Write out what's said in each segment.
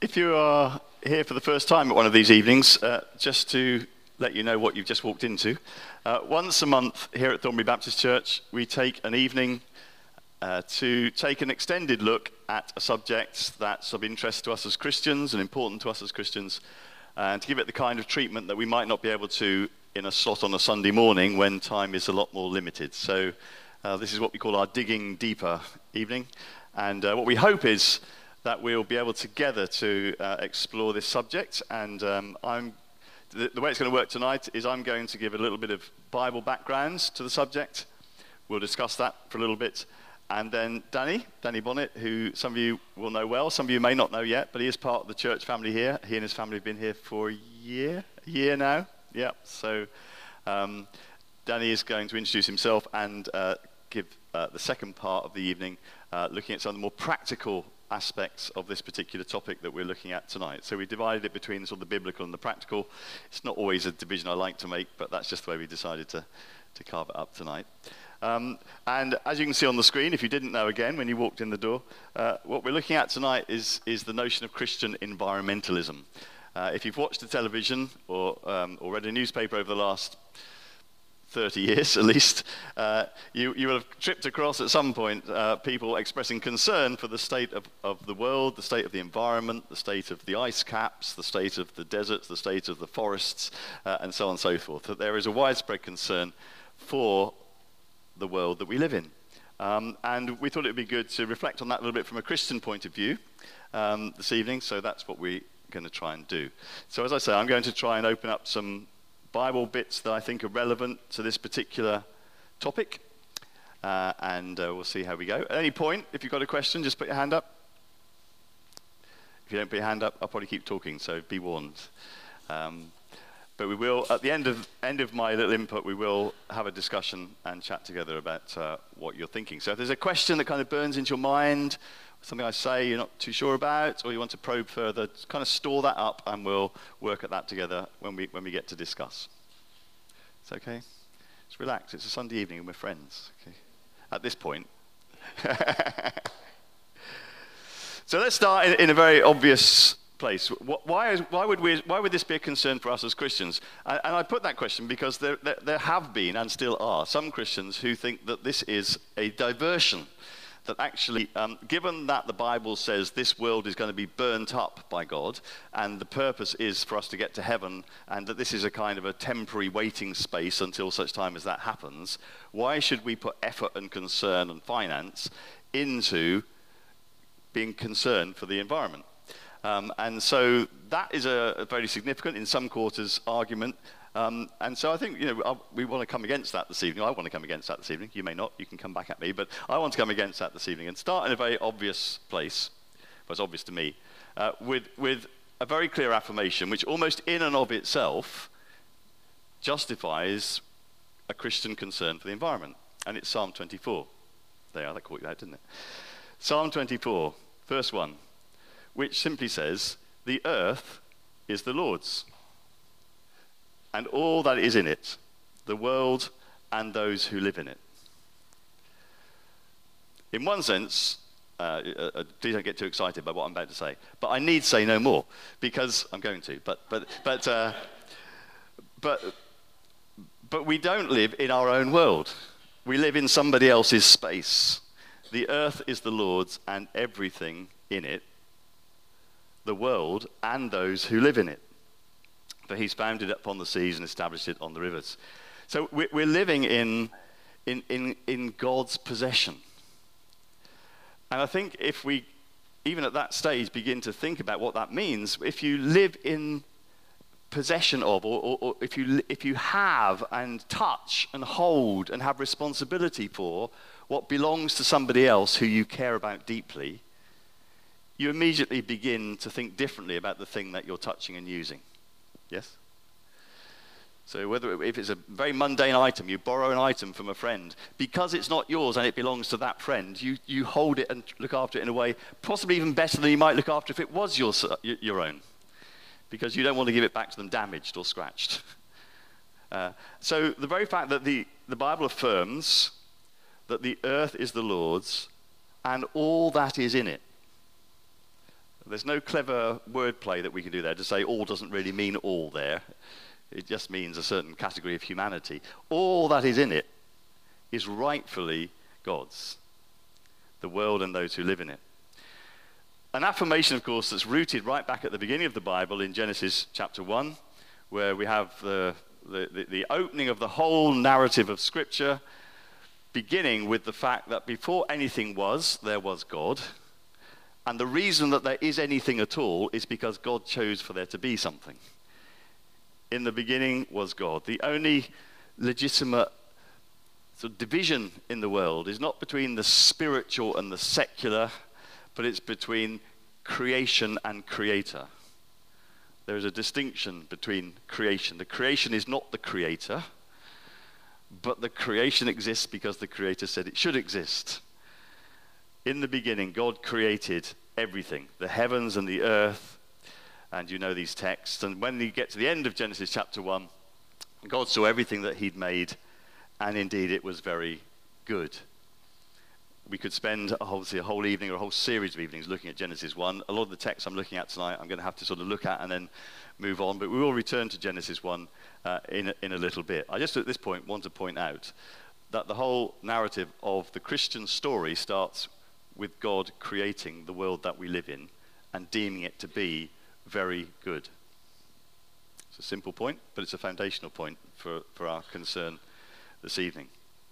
If you are here for the first time at one of these evenings, just to let you know what you've just walked into, once a month here at Thornbury Baptist Church, we take an evening to take an extended look at a subject that's of interest to us as Christians and important to us as Christians, and to give it the kind of treatment that we might not be able to in a slot on a Sunday morning when time is a lot more limited. So this is what we call our Digging Deeper evening, and what we hope is that we'll be able together to explore this subject. And the way it's going to work tonight is I'm going to give a little bit of Bible background to the subject. We'll discuss that for a little bit. And then Danny Bonnet, who some of you will know well, some of you may not know yet, but he is part of the church family here. He and his family have been here for a year now. Yeah, so Danny is going to introduce himself and give the second part of the evening looking at some of the more practical aspects of this particular topic that we're looking at tonight. So we divided it between sort of the biblical and the practical. It's not always a division I like to make, but that's just the way we decided to carve it up tonight. And as you can see on the screen, if you didn't know again when you walked in the door, what we're looking at tonight is the notion of Christian environmentalism. If you've watched the television or read a newspaper over the last 30 years at least, you will have tripped across at some point people expressing concern for the state of the world, the state of the environment, the state of the ice caps, the state of the deserts, the state of the forests, and so on and so forth. That there is a widespread concern for the world that we live in. And we thought it would be good to reflect on that a little bit from a Christian point of view this evening, so that's what we're going to try and do. So as I say, I'm going to try and open up some Bible bits that I think are relevant to this particular topic, and we'll see how we go. At any point, if you've got a question, just put your hand up. If you don't put your hand up, I'll probably keep talking, so be warned. But we will, at the end of my little input, we will have a discussion and chat together about what you're thinking. So if there's a question that kind of burns into your mind, something I say you're not too sure about, or you want to probe further, just kind of store that up, and we'll work at that together when we get to discuss. It's okay? Just relax. It's a Sunday evening and we're friends. Okay? At this point. So let's start in a very obvious place. Why would this be a concern for us as Christians? And I put that question because there have been and still are some Christians who think that this is a diversion. That actually, given that the Bible says this world is going to be burnt up by God, and the purpose is for us to get to heaven, and that this is a kind of a temporary waiting space until such time as that happens, why should we put effort and concern and finance into being concerned for the environment? And so that is a very significant, in some quarters, argument. And so I think, we want to come against that this evening. I want to come against that this evening. You may not. You can come back at me. But I want to come against that this evening and start in a very obvious place. Well, it's obvious to me. With a very clear affirmation, which almost in and of itself justifies a Christian concern for the environment. And it's Psalm 24. There, that caught you out, didn't it? Psalm 24, verse 1, which simply says, "The earth is the Lord's, and all that is in it, the world and those who live in it." In one sense, please don't get too excited by what I'm about to say, but I need say no more, because I'm going to. But we don't live in our own world. We live in somebody else's space. The earth is the Lord's and everything in it, the world and those who live in it. For he's founded it upon the seas and established it on the rivers. So we're living in God's possession. And I think if we, even at that stage, begin to think about what that means, if you live in possession of, or if you have and touch and hold and have responsibility for what belongs to somebody else who you care about deeply, you immediately begin to think differently about the thing that you're touching and using. Yes? So if it's a very mundane item, you borrow an item from a friend, because it's not yours and it belongs to that friend, you hold it and look after it in a way possibly even better than you might look after if it was your own, because you don't want to give it back to them damaged or scratched. So the very fact that the Bible affirms that the earth is the Lord's and all that is in it, There's no clever wordplay that we can do there to say all doesn't really mean all there. It just means a certain category of humanity. All that is in it is rightfully God's, the world and those who live in it. An affirmation, of course, that's rooted right back at the beginning of the Bible in Genesis chapter 1, where we have the opening of the whole narrative of Scripture, beginning with the fact that before anything was, there was God. And the reason that there is anything at all is because God chose for there to be something. In the beginning was God. The only legitimate sort of division in the world is not between the spiritual and the secular, but it's between creation and creator. There is a distinction between creation. The creation is not the creator, but the creation exists because the creator said it should exist. In the beginning, God created everything, the heavens and the earth, and you know these texts. And when you get to the end of Genesis chapter 1, God saw everything that he'd made, and indeed it was very good. We could spend obviously a whole evening or a whole series of evenings looking at Genesis 1. A lot of the texts I'm looking at tonight, I'm going to have to sort of look at and then move on, but we will return to Genesis 1 in a little bit. I just at this point want to point out that the whole narrative of the Christian story starts with God creating the world that we live in and deeming it to be very good. It's a simple point, but it's a foundational point for our concern this evening.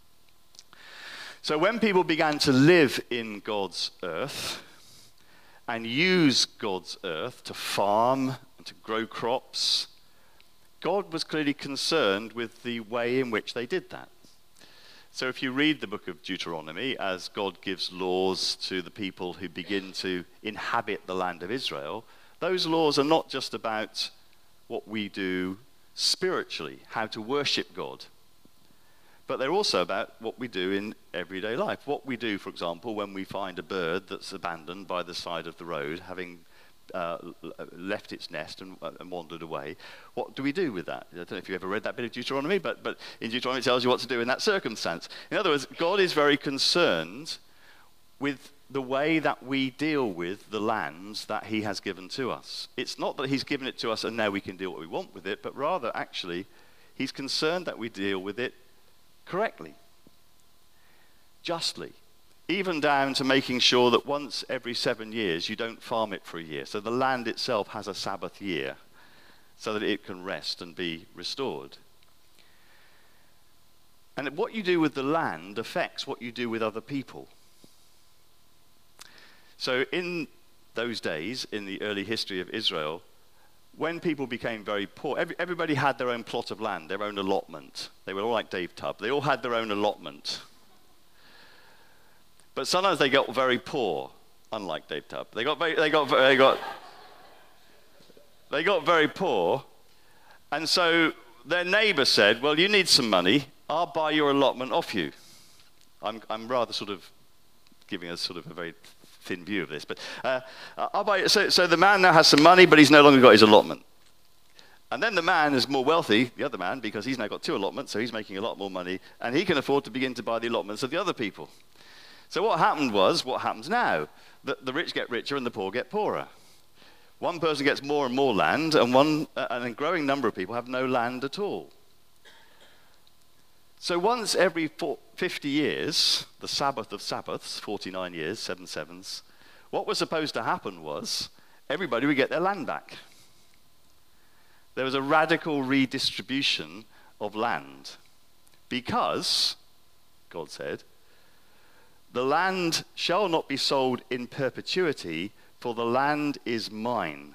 So when people began to live in God's earth and use God's earth to farm and to grow crops, God was clearly concerned with the way in which they did that. So if you read the book of Deuteronomy, as God gives laws to the people who begin to inhabit the land of Israel, those laws are not just about what we do spiritually, how to worship God, but they're also about what we do in everyday life. What we do, for example, when we find a bird that's abandoned by the side of the road, having left its nest and wandered away. What do we do with that? I don't know if you ever read that bit of Deuteronomy, but in Deuteronomy it tells you what to do in that circumstance. In other words, God is very concerned with the way that we deal with the lands that he has given to us. It's not that he's given it to us and now we can do what we want with it, but rather actually he's concerned that we deal with it correctly, justly. Even down to making sure that once every 7 years you don't farm it for a year. So the land itself has a Sabbath year so that it can rest and be restored. And what you do with the land affects what you do with other people. So in those days, in the early history of Israel, when people became very poor, everybody had their own plot of land, their own allotment. They were all like Dave Tubb. They all had their own allotment. But sometimes they got very poor, unlike Dave Tubb. They got very poor, and so their neighbor said, "Well, you need some money. I'll buy your allotment off you." I'm rather sort of giving us sort of a very thin view of this, but I'll buy it. So the man now has some money, but he's no longer got his allotment. And then the man is more wealthy, the other man, because he's now got 2 allotments, so he's making a lot more money, and he can afford to begin to buy the allotments of the other people. So what happened was, what happens now? The rich get richer and the poor get poorer. One person gets more and more land, and a growing number of people have no land at all. So once every 50 years, the Sabbath of Sabbaths, 49 years, 7 sevens, what was supposed to happen was everybody would get their land back. There was a radical redistribution of land because, God said, the land shall not be sold in perpetuity, for the land is mine.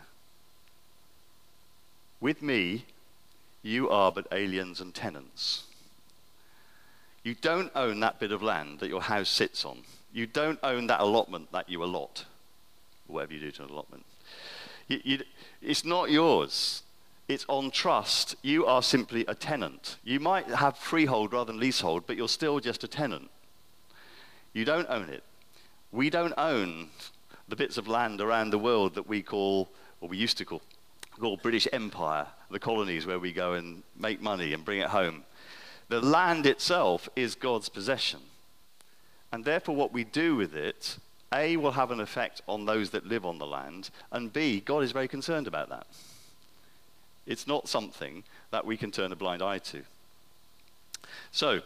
With me, you are but aliens and tenants. You don't own that bit of land that your house sits on. You don't own that allotment that you allot, whatever you do to an allotment. It's not yours. It's on trust. You are simply a tenant. You might have freehold rather than leasehold, but you're still just a tenant. You don't own it. We don't own the bits of land around the world that we call, or we used to call British Empire, the colonies where we go and make money and bring it home. The land itself is God's possession. And therefore what we do with it A, will have an effect on those that live on the land, and B, God is very concerned about that. It's not something that we can turn a blind eye to. So,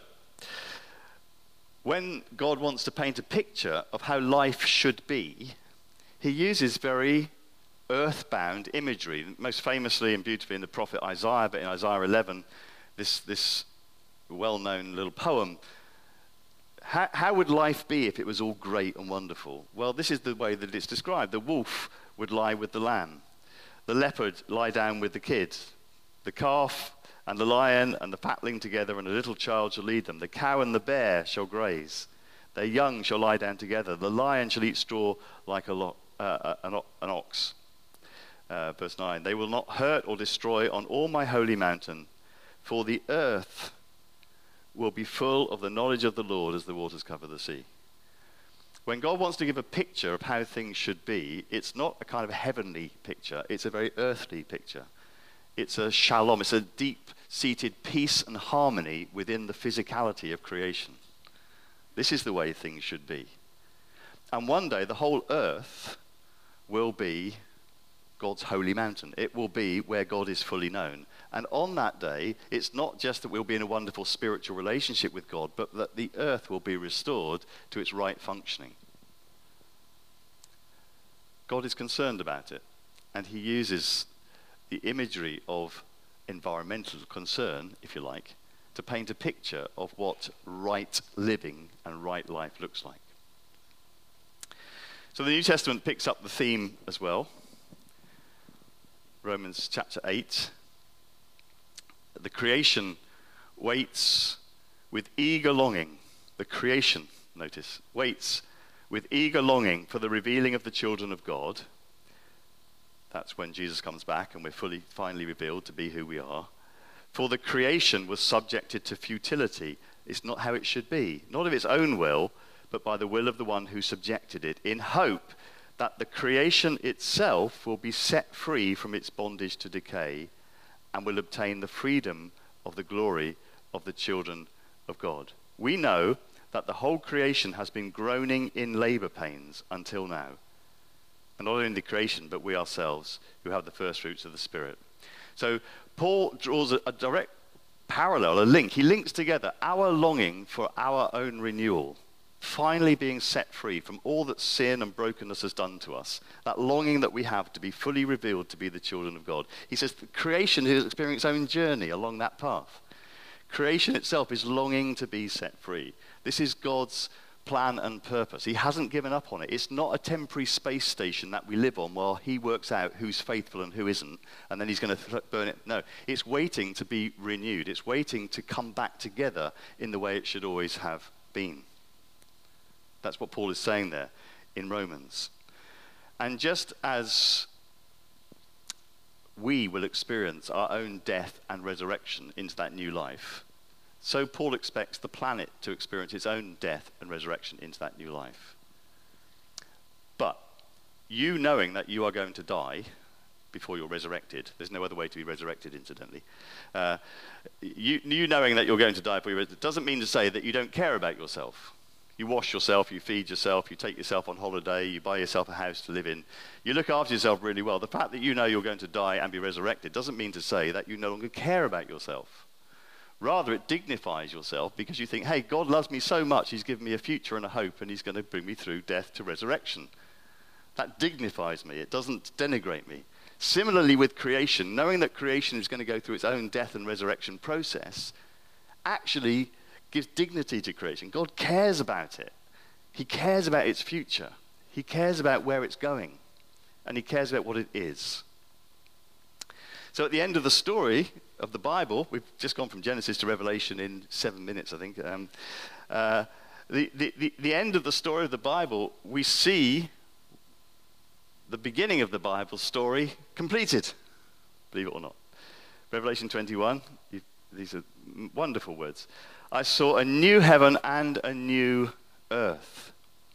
when God wants to paint a picture of how life should be, he uses very earthbound imagery, most famously and beautifully in the prophet Isaiah, but in Isaiah 11, this well-known little poem. How would life be if it was all great and wonderful? Well, this is the way that it's described. The wolf would lie with the lamb. The leopard lie down with the kid. The calf and the lion and the fatling together, and a little child shall lead them. The cow and the bear shall graze. Their young shall lie down together. The lion shall eat straw like an ox. Verse 9, they will not hurt or destroy on all my holy mountain, for the earth will be full of the knowledge of the Lord as the waters cover the sea. When God wants to give a picture of how things should be, it's not a kind of heavenly picture. It's a very earthly picture. It's a shalom. It's a deep-seated peace and harmony within the physicality of creation. This is the way things should be. And one day, the whole earth will be God's holy mountain. It will be where God is fully known. And on that day, it's not just that we'll be in a wonderful spiritual relationship with God, but that the earth will be restored to its right functioning. God is concerned about it, and he uses the imagery of environmental concern, if you like, to paint a picture of what right living and right life looks like. So the New Testament picks up the theme as well. Romans chapter 8. The creation waits with eager longing. The creation, notice, waits with eager longing for the revealing of the children of God. That's when Jesus comes back and we're finally revealed to be who we are. For the creation was subjected to futility. It's not how it should be, not of its own will, but by the will of the one who subjected it, in hope that the creation itself will be set free from its bondage to decay and will obtain the freedom of the glory of the children of God. We know that the whole creation has been groaning in labor pains until now. And not only the creation, but we ourselves who have the first fruits of the Spirit. So Paul draws a direct parallel, a link. He links together our longing for our own renewal, finally being set free from all that sin and brokenness has done to us, that longing that we have to be fully revealed to be the children of God. He says the creation is experiencing its own journey along that path. Creation itself is longing to be set free. This is God's plan and purpose. He hasn't given up on it. It's not a temporary space station that we live on while he works out who's faithful and who isn't, and then he's going to burn it. No, it's waiting to be renewed. It's waiting to come back together in the way it should always have been. That's what Paul is saying there in Romans. And just as we will experience our own death and resurrection into that new life, so Paul expects the planet to experience its own death and resurrection into that new life. But you knowing that you are going to die before you're resurrected, there's no other way to be resurrected, incidentally. You knowing that you're going to die before you're resurrected doesn't mean to say that you don't care about yourself. You wash yourself, you feed yourself, you take yourself on holiday, you buy yourself a house to live in. You look after yourself really well. The fact that you know you're going to die and be resurrected doesn't mean to say that you no longer care about yourself. Rather, it dignifies yourself because you think, hey, God loves me so much, he's given me a future and a hope, and he's going to bring me through death to resurrection. That dignifies me. It doesn't denigrate me. Similarly with creation, knowing that creation is going to go through its own death and resurrection process actually gives dignity to creation. God cares about it. He cares about its future. He cares about where it's going. And he cares about what it is. So at the end of the story of the Bible, we've just gone from Genesis to Revelation in 7 minutes, I think. The end of the story of the Bible, we see the beginning of the Bible story completed, believe it or not. Revelation 21, these are wonderful words. I saw a new heaven and a new earth.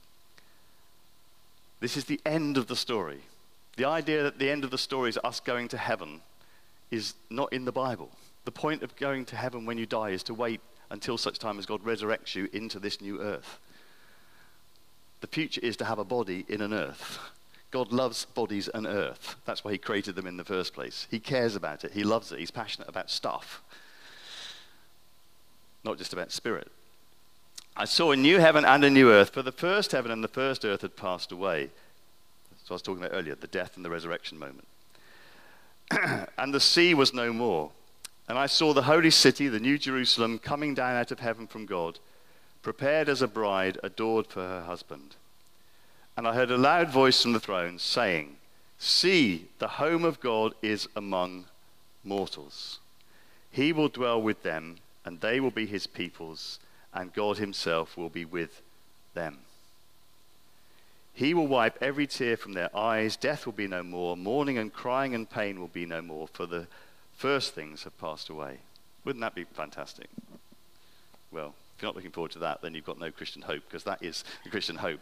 This is the end of the story. The idea that the end of the story is us going to heaven is not in the Bible. The point of going to heaven when you die is to wait until such time as God resurrects you into this new earth. The future is to have a body in an earth. God loves bodies and earth. That's why he created them in the first place. He cares about it. He loves it. He's passionate about stuff, not just about spirit. I saw a new heaven and a new earth, for the first heaven and the first earth had passed away. So I was talking about earlier, the death and the resurrection moment. And the sea was no more. And I saw the holy city, the new Jerusalem, coming down out of heaven from God, prepared as a bride adored for her husband. And I heard a loud voice from the throne saying, "See, the home of God is among mortals. He will dwell with them, and they will be his peoples, and God himself will be with them. He will wipe every tear from their eyes. Death will be no more. Mourning and crying and pain will be no more, for the first things have passed away." Wouldn't that be fantastic? Well, if you're not looking forward to that, then you've got no Christian hope, because that is the Christian hope.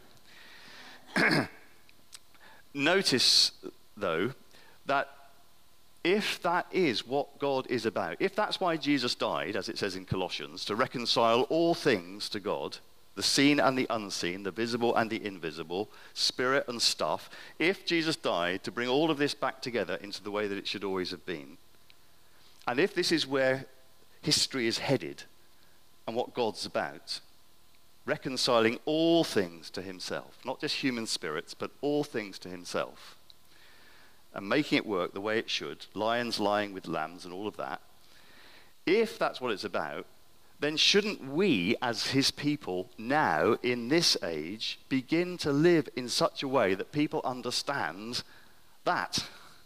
Notice, though, that if that is what God is about, if that's why Jesus died, as it says in Colossians, to reconcile all things to God, the seen and the unseen, the visible and the invisible, spirit and stuff, if Jesus died to bring all of this back together into the way that it should always have been, and if this is where history is headed and what God's about, reconciling all things to himself, not just human spirits, but all things to himself, and making it work the way it should, lions lying with lambs and all of that, if that's what it's about, then shouldn't we, as his people now, in this age, begin to live in such a way that people understand that?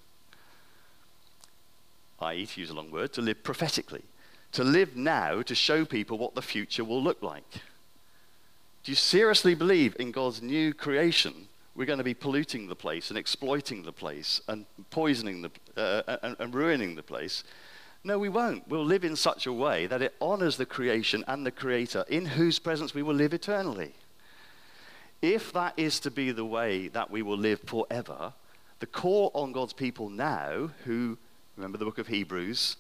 I.e., to use a long word, to live prophetically. To live now to show people what the future will look like. Do you seriously believe in God's new creation we're going to be polluting the place and exploiting the place and poisoning and ruining the place? No, we won't. We'll live in such a way that it honors the creation and the Creator, in whose presence we will live eternally. If that is to be the way that we will live forever, the call on God's people now, who, remember the book of Hebrews,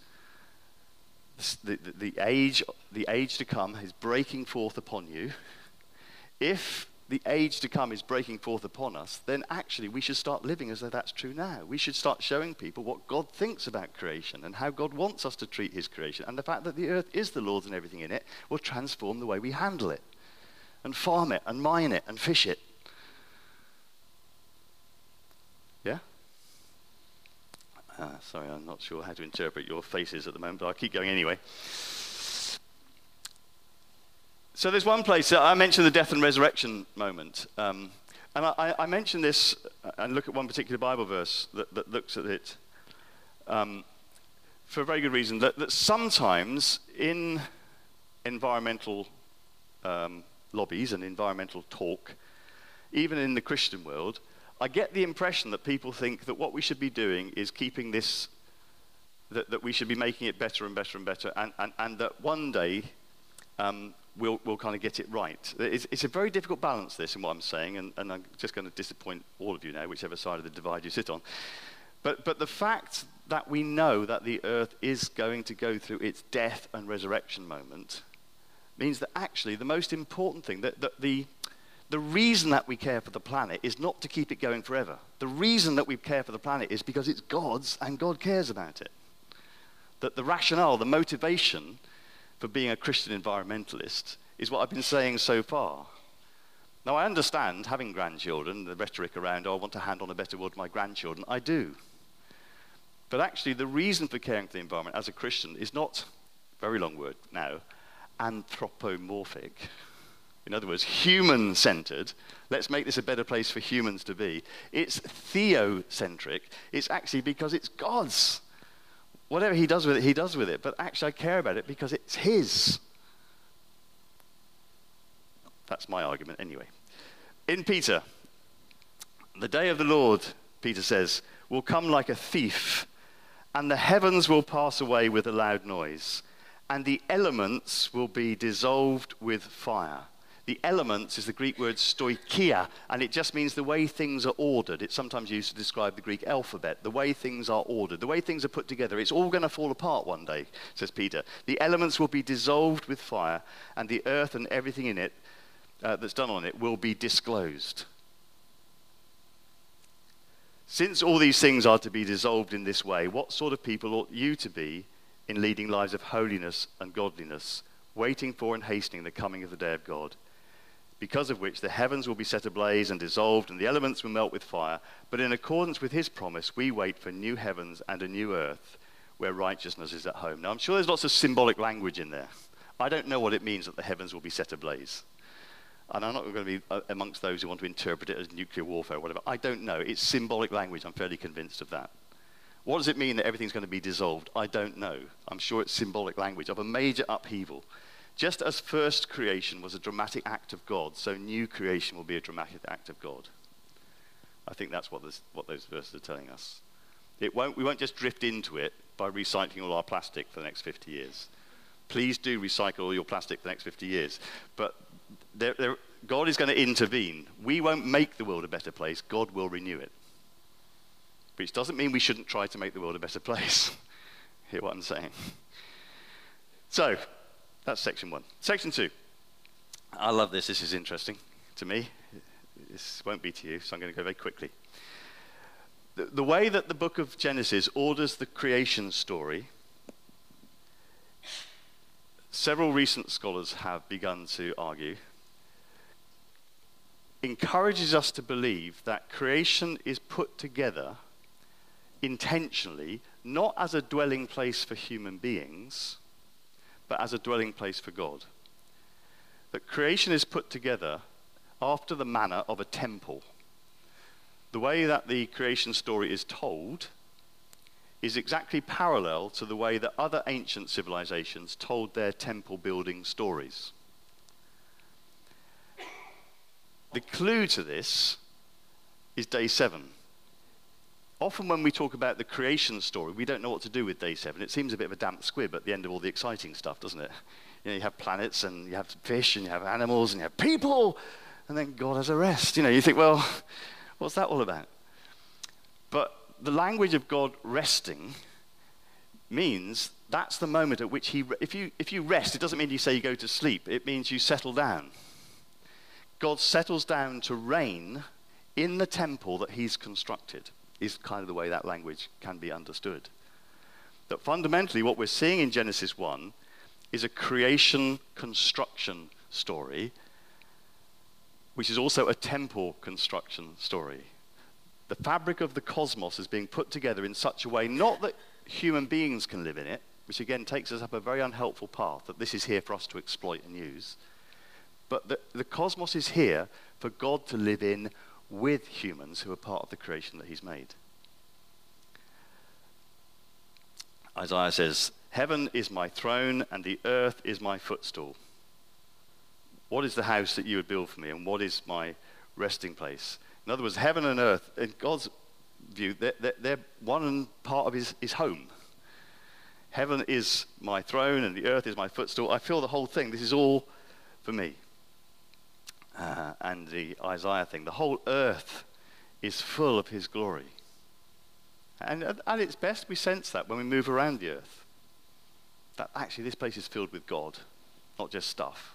the age to come is breaking forth upon you. If the age to come is breaking forth upon us, then actually we should start living as though that's true now. We should start showing people what God thinks about creation and how God wants us to treat his creation. And the fact that the earth is the Lord's and everything in it will transform the way we handle it and farm it and mine it and fish it. Yeah? Sorry, I'm not sure how to interpret your faces at the moment, but I'll keep going anyway. So there's one place, I mentioned the death and resurrection moment. And I mentioned this and look at one particular Bible verse that looks at it for a very good reason. That sometimes in environmental lobbies and environmental talk, even in the Christian world, I get the impression that people think that what we should be doing is keeping this, that we should be making it better and better and better, and that one day we'll kind of get it right. It's a very difficult balance, this, in what I'm saying, and I'm just going to disappoint all of you now, whichever side of the divide you sit on. But the fact that we know that the earth is going to go through its death and resurrection moment means that actually the most important thing, that the reason that we care for the planet is not to keep it going forever. The reason that we care for the planet is because it's God's and God cares about it. That the rationale, the motivation for being a Christian environmentalist is what I've been saying so far. Now, I understand having grandchildren, the rhetoric around, oh, I want to hand on a better world to my grandchildren. I do. But actually, the reason for caring for the environment as a Christian is not, very long word now, anthropomorphic. In other words, human-centered. Let's make this a better place for humans to be. It's theocentric. It's actually because it's God's. Whatever he does with it, he does with it. But actually, I care about it because it's his. That's my argument anyway. In Peter, the day of the Lord, Peter says, will come like a thief, and the heavens will pass away with a loud noise, and the elements will be dissolved with fire. The elements is the Greek word stoicheia, and it just means the way things are ordered. It's sometimes used to describe the Greek alphabet, the way things are ordered, the way things are put together. It's all going to fall apart one day, says Peter. The elements will be dissolved with fire, and the earth and everything in it that's done on it will be disclosed. Since all these things are to be dissolved in this way, what sort of people ought you to be in leading lives of holiness and godliness, waiting for and hastening the coming of the day of God, because of which the heavens will be set ablaze and dissolved, and the elements will melt with fire. But in accordance with his promise, we wait for new heavens and a new earth, where righteousness is at home. Now, I'm sure there's lots of symbolic language in there. I don't know what it means that the heavens will be set ablaze. And I'm not going to be amongst those who want to interpret it as nuclear warfare or whatever. I don't know. It's symbolic language. I'm fairly convinced of that. What does it mean that everything's going to be dissolved? I don't know. I'm sure it's symbolic language of a major upheaval. Just as first creation was a dramatic act of God, so new creation will be a dramatic act of God. I think that's what those verses are telling us. We won't just drift into it by recycling all our plastic for the next 50 years. Please do recycle all your plastic for the next 50 years. But God is going to intervene. We won't make the world a better place. God will renew it. Which doesn't mean we shouldn't try to make the world a better place. Hear what I'm saying? So, that's section 1. Section 2. I love this. This is interesting to me. This won't be to you, so I'm going to go very quickly. The way that the book of Genesis orders the creation story, several recent scholars have begun to argue, encourages us to believe that creation is put together intentionally, not as a dwelling place for human beings, but as a dwelling place for God. That creation is put together after the manner of a temple. The way that the creation story is told is exactly parallel to the way that other ancient civilizations told their temple building stories. The clue to this is day 7. Often when we talk about the creation story, we don't know what to do with day 7. It seems a bit of a damp squib at the end of all the exciting stuff, doesn't it? You have planets, and you have fish, and you have animals, and you have people, and then God has a rest. You think, well, what's that all about? But the language of God resting means that's the moment at which if you rest, it doesn't mean you say you go to sleep. It means you settle down. God settles down to reign in the temple that he's constructed, is kind of the way that language can be understood. That fundamentally what we're seeing in Genesis 1 is a creation construction story, which is also a temple construction story. The fabric of the cosmos is being put together in such a way, not that human beings can live in it, which again takes us up a very unhelpful path, that this is here for us to exploit and use, but the cosmos is here for God to live in with humans who are part of the creation that he's made. Isaiah says, "Heaven is my throne and the earth is my footstool." What is the house that you would build for me, and what is my resting place? In other words, heaven and earth, in God's view, they're one part of his home. Heaven is my throne and the earth is my footstool. I feel the whole thing. This is all for me. And the Isaiah thing, the whole earth is full of his glory. And at its best, we sense that when we move around the earth. That actually this place is filled with God, not just stuff.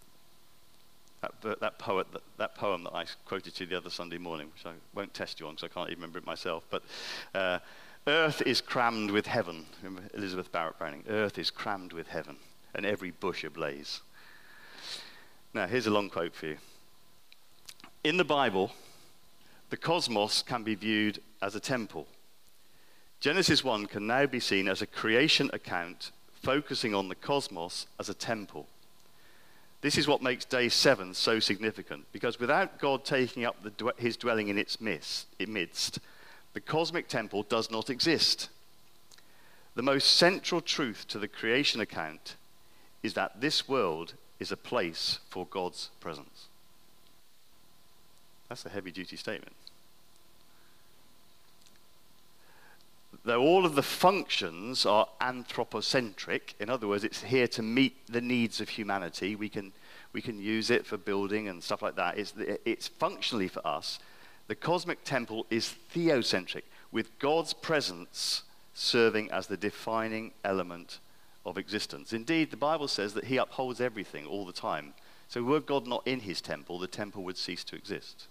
That poem that I quoted to you the other Sunday morning, which I won't test you on because I can't even remember it myself, but earth is crammed with heaven. Remember Elizabeth Barrett Browning? Earth is crammed with heaven, and every bush ablaze. Now, here's a long quote for you. In the Bible, the cosmos can be viewed as a temple. Genesis 1 can now be seen as a creation account focusing on the cosmos as a temple. This is what makes day 7 so significant, because without God taking up his dwelling in its midst, the cosmic temple does not exist. The most central truth to the creation account is that this world is a place for God's presence. That's a heavy-duty statement. Though all of the functions are anthropocentric, in other words, it's here to meet the needs of humanity. We can use it for building and stuff like that. It's functionally for us. The cosmic temple is theocentric, with God's presence serving as the defining element of existence. Indeed, the Bible says that he upholds everything all the time. So were God not in his temple, the temple would cease to exist.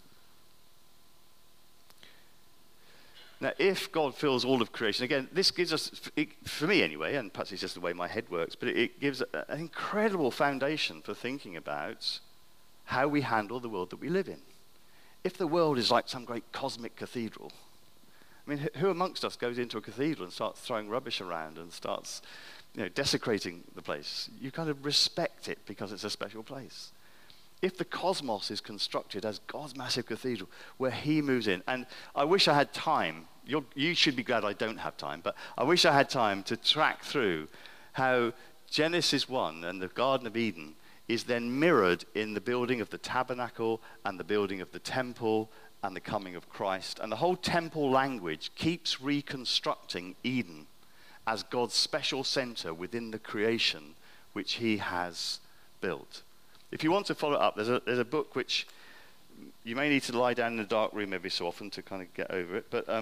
Now, if God fills all of creation, again, this gives us, for me anyway, and perhaps it's just the way my head works, but it gives an incredible foundation for thinking about how we handle the world that we live in. If the world is like some great cosmic cathedral, I mean, who amongst us goes into a cathedral and starts throwing rubbish around and starts, desecrating the place? You kind of respect it because it's a special place. If the cosmos is constructed as God's massive cathedral where he moves in, and I wish I had time, you should be glad I don't have time, but I wish I had time to track through how Genesis 1 and the Garden of Eden is then mirrored in the building of the tabernacle and the building of the temple and the coming of Christ. And the whole temple language keeps reconstructing Eden as God's special center within the creation which he has built. If you want to follow up, there's a book which you may need to lie down in a dark room every so often to kind of get over it. But,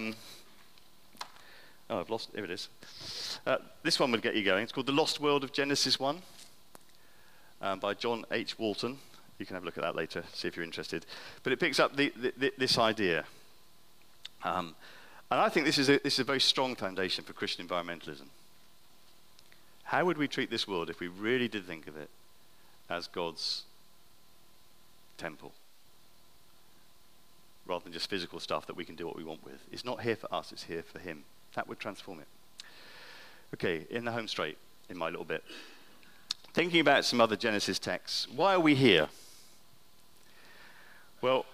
I've lost it. Here it is. This one would get you going. It's called The Lost World of Genesis 1 by John H. Walton. You can have a look at that later, see if you're interested. But it picks up this idea. And I think this is a very strong foundation for Christian environmentalism. How would we treat this world if we really did think of it as God's temple, rather than just physical stuff that we can do what we want with? It's not here for us, it's here for him. That would transform it. Okay, in the home straight, in my little bit. Thinking about some other Genesis texts, why are we here? Well,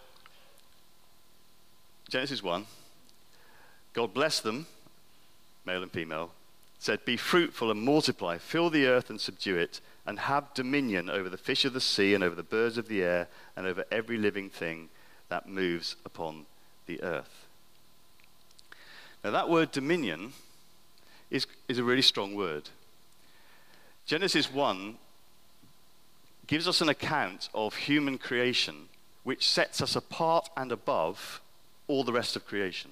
Genesis 1, God blessed them, male and female, said, "Be fruitful and multiply, fill the earth and subdue it, and have dominion over the fish of the sea and over the birds of the air and over every living thing that moves upon the earth." Now that word dominion is a really strong word. Genesis 1 gives us an account of human creation which sets us apart and above all the rest of creation.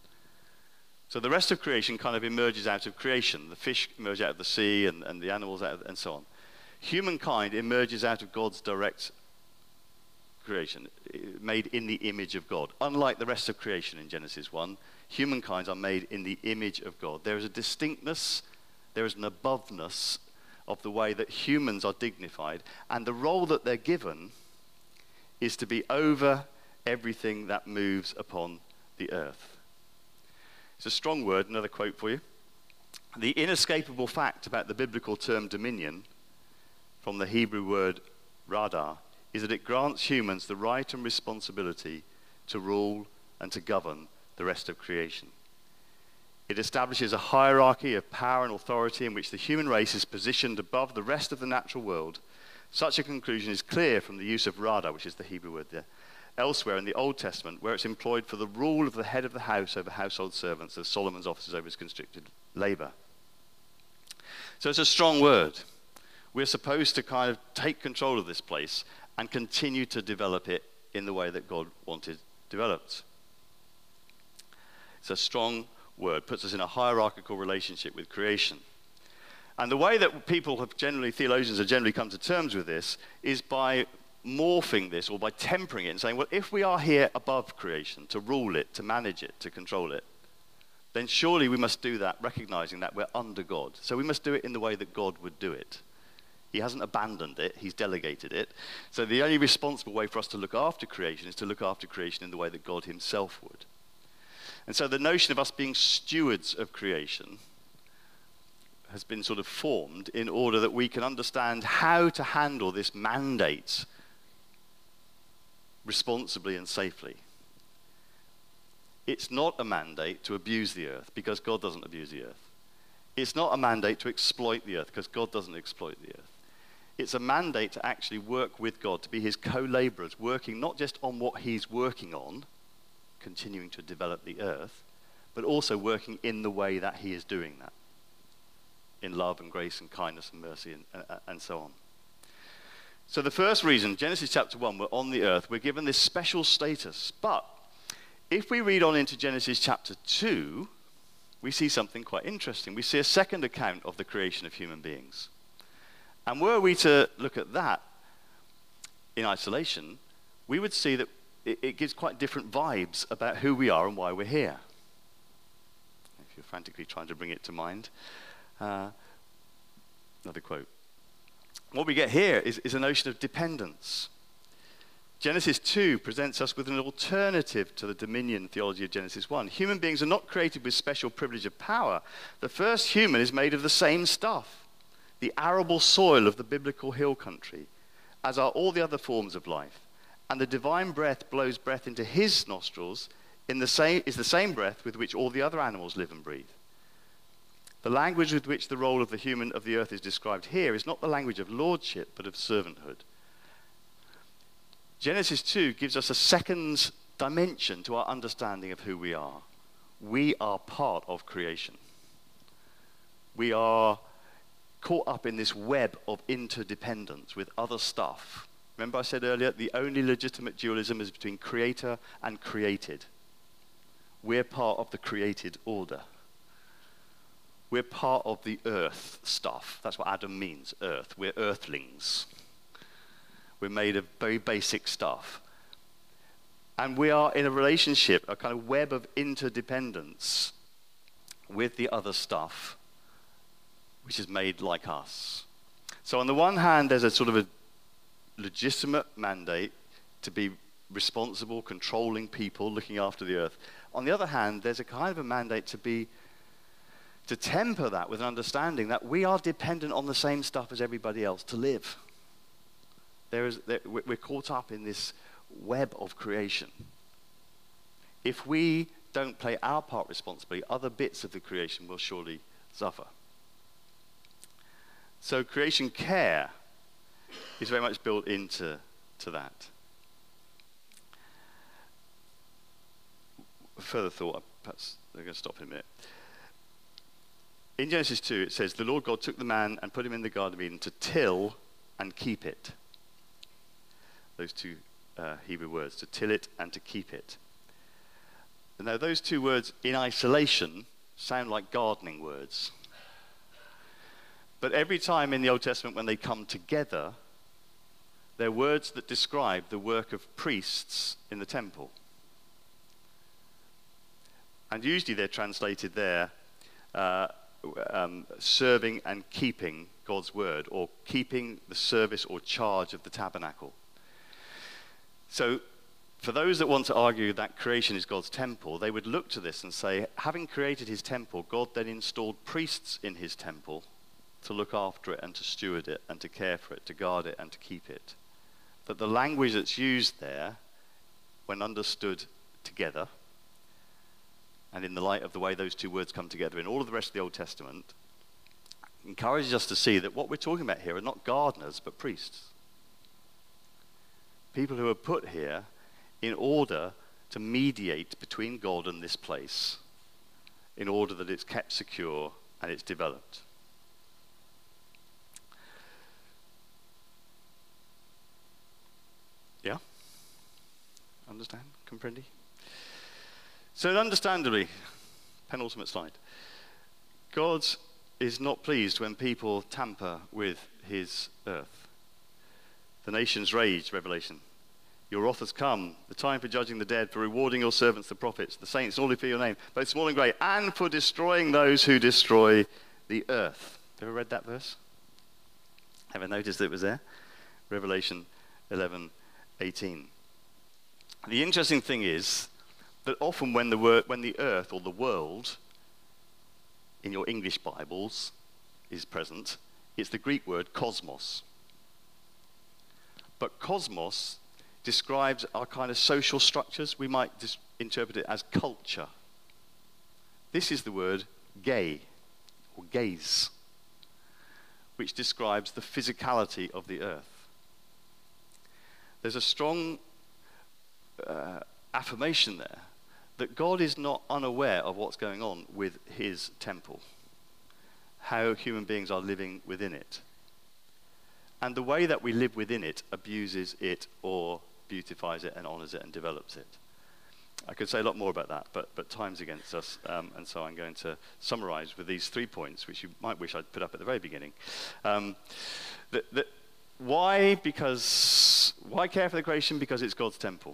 So the rest of creation kind of emerges out of creation. The fish emerge out of the sea and the animals out of, and so on. Humankind emerges out of God's direct creation, made in the image of God. Unlike the rest of creation in Genesis 1, humankind are made in the image of God. There is a distinctness, there is an aboveness of the way that humans are dignified, and the role that they're given is to be over everything that moves upon the earth. It's a strong word, another quote for you. "The inescapable fact about the biblical term dominion, from the Hebrew word radah, is that it grants humans the right and responsibility to rule and to govern the rest of creation. It establishes a hierarchy of power and authority in which the human race is positioned above the rest of the natural world. Such a conclusion is clear from the use of radah," which is the Hebrew word there, "elsewhere in the Old Testament, where it's employed for the rule of the head of the house over household servants, as Solomon's officers over his constricted labor." So it's a strong word. We're supposed to kind of take control of this place and continue to develop it in the way that God wanted developed. It's a strong word, puts us in a hierarchical relationship with creation. And the way that theologians have generally come to terms with this is by morphing this or by tempering it and saying, well, if we are here above creation to rule it, to manage it, to control it, then surely we must do that recognizing that we're under God. So we must do it in the way that God would do it. He hasn't abandoned it, he's delegated it. So the only responsible way for us to look after creation is to look after creation in the way that God himself would. And so the notion of us being stewards of creation has been sort of formed in order that we can understand how to handle this mandate responsibly and safely. It's not a mandate to abuse the earth, because God doesn't abuse the earth. It's not a mandate to exploit the earth, because God doesn't exploit the earth. It's a mandate to actually work with God, to be his co-laborers, working not just on what he's working on, continuing to develop the earth, but also working in the way that he is doing that, in love and grace and kindness and mercy and so on. So the first reason, Genesis chapter 1, we're on the earth, we're given this special status. But if we read on into Genesis chapter 2, we see something quite interesting. We see a second account of the creation of human beings. And were we to look at that, in isolation, we would see that it gives quite different vibes about who we are and why we're here. If you're frantically trying to bring it to mind. Another quote. What we get here is a notion of dependence. Genesis 2 presents us with an alternative to the dominion theology of Genesis 1. Human beings are not created with special privilege of power. The first human is made of the same stuff, the arable soil of the biblical hill country, as are all the other forms of life. And the divine breath blows breath into his nostrils is the same breath with which all the other animals live and breathe. The language with which the role of the human of the earth is described here is not the language of lordship, but of servanthood. Genesis 2 gives us a second dimension to our understanding of who we are. We are part of creation. We are caught up in this web of interdependence with other stuff. Remember I said earlier, the only legitimate dualism is between creator and created. We're part of the created order. We're part of the earth stuff. That's what Adam means, earth. We're earthlings. We're made of very basic stuff. And we are in a relationship, a kind of web of interdependence with the other stuff, which is made like us. So on the one hand, there's a sort of a legitimate mandate to be responsible, controlling people, looking after the earth. On the other hand, there's a kind of a mandate to temper that with an understanding that we are dependent on the same stuff as everybody else to live. We're caught up in this web of creation. If we don't play our part responsibly, other bits of the creation will surely suffer. So creation care is very much built into that. Further thought, perhaps I'm going to stop in a minute. In Genesis 2, it says, the Lord God took the man and put him in the Garden of Eden to till and keep it. Those two Hebrew words, to till it and to keep it. Now, those two words in isolation sound like gardening words. But every time in the Old Testament when they come together, they're words that describe the work of priests in the temple. And usually they're translated there, serving and keeping God's word, or keeping the service or charge of the tabernacle. So for those that want to argue that creation is God's temple, they would look to this and say, having created his temple, God then installed priests in his temple to look after it and to steward it and to care for it, to guard it and to keep it. That the language that's used there, when understood together, and in the light of the way those two words come together in all of the rest of the Old Testament, encourages us to see that what we're talking about here are not gardeners, but priests. People who are put here in order to mediate between God and this place, in order that it's kept secure and it's developed. Yeah? Understand? Comprendi? So understandably, penultimate slide, God is not pleased when people tamper with his earth. The nations rage, Revelation. Your wrath has come, the time for judging the dead, for rewarding your servants, the prophets, the saints, all who fear your name, both small and great, and for destroying those who destroy the earth. Have you ever read that verse? Have I noticed that it was there? Revelation 11:18. The interesting thing is that often when the earth or the world in your English Bibles is present, it's the Greek word cosmos. But cosmos describes our kind of social structures. We might interpret it as culture. This is the word gay, or gaze, which describes the physicality of the earth. There's a strong affirmation there that God is not unaware of what's going on with his temple, how human beings are living within it. And the way that we live within it abuses it or beautifies it and honors it and develops it. I could say a lot more about that, but time's against us, and so I'm going to summarize with these 3 points, which you might wish I'd put up at the very beginning. That Why? Why care for the creation? Because it's God's temple.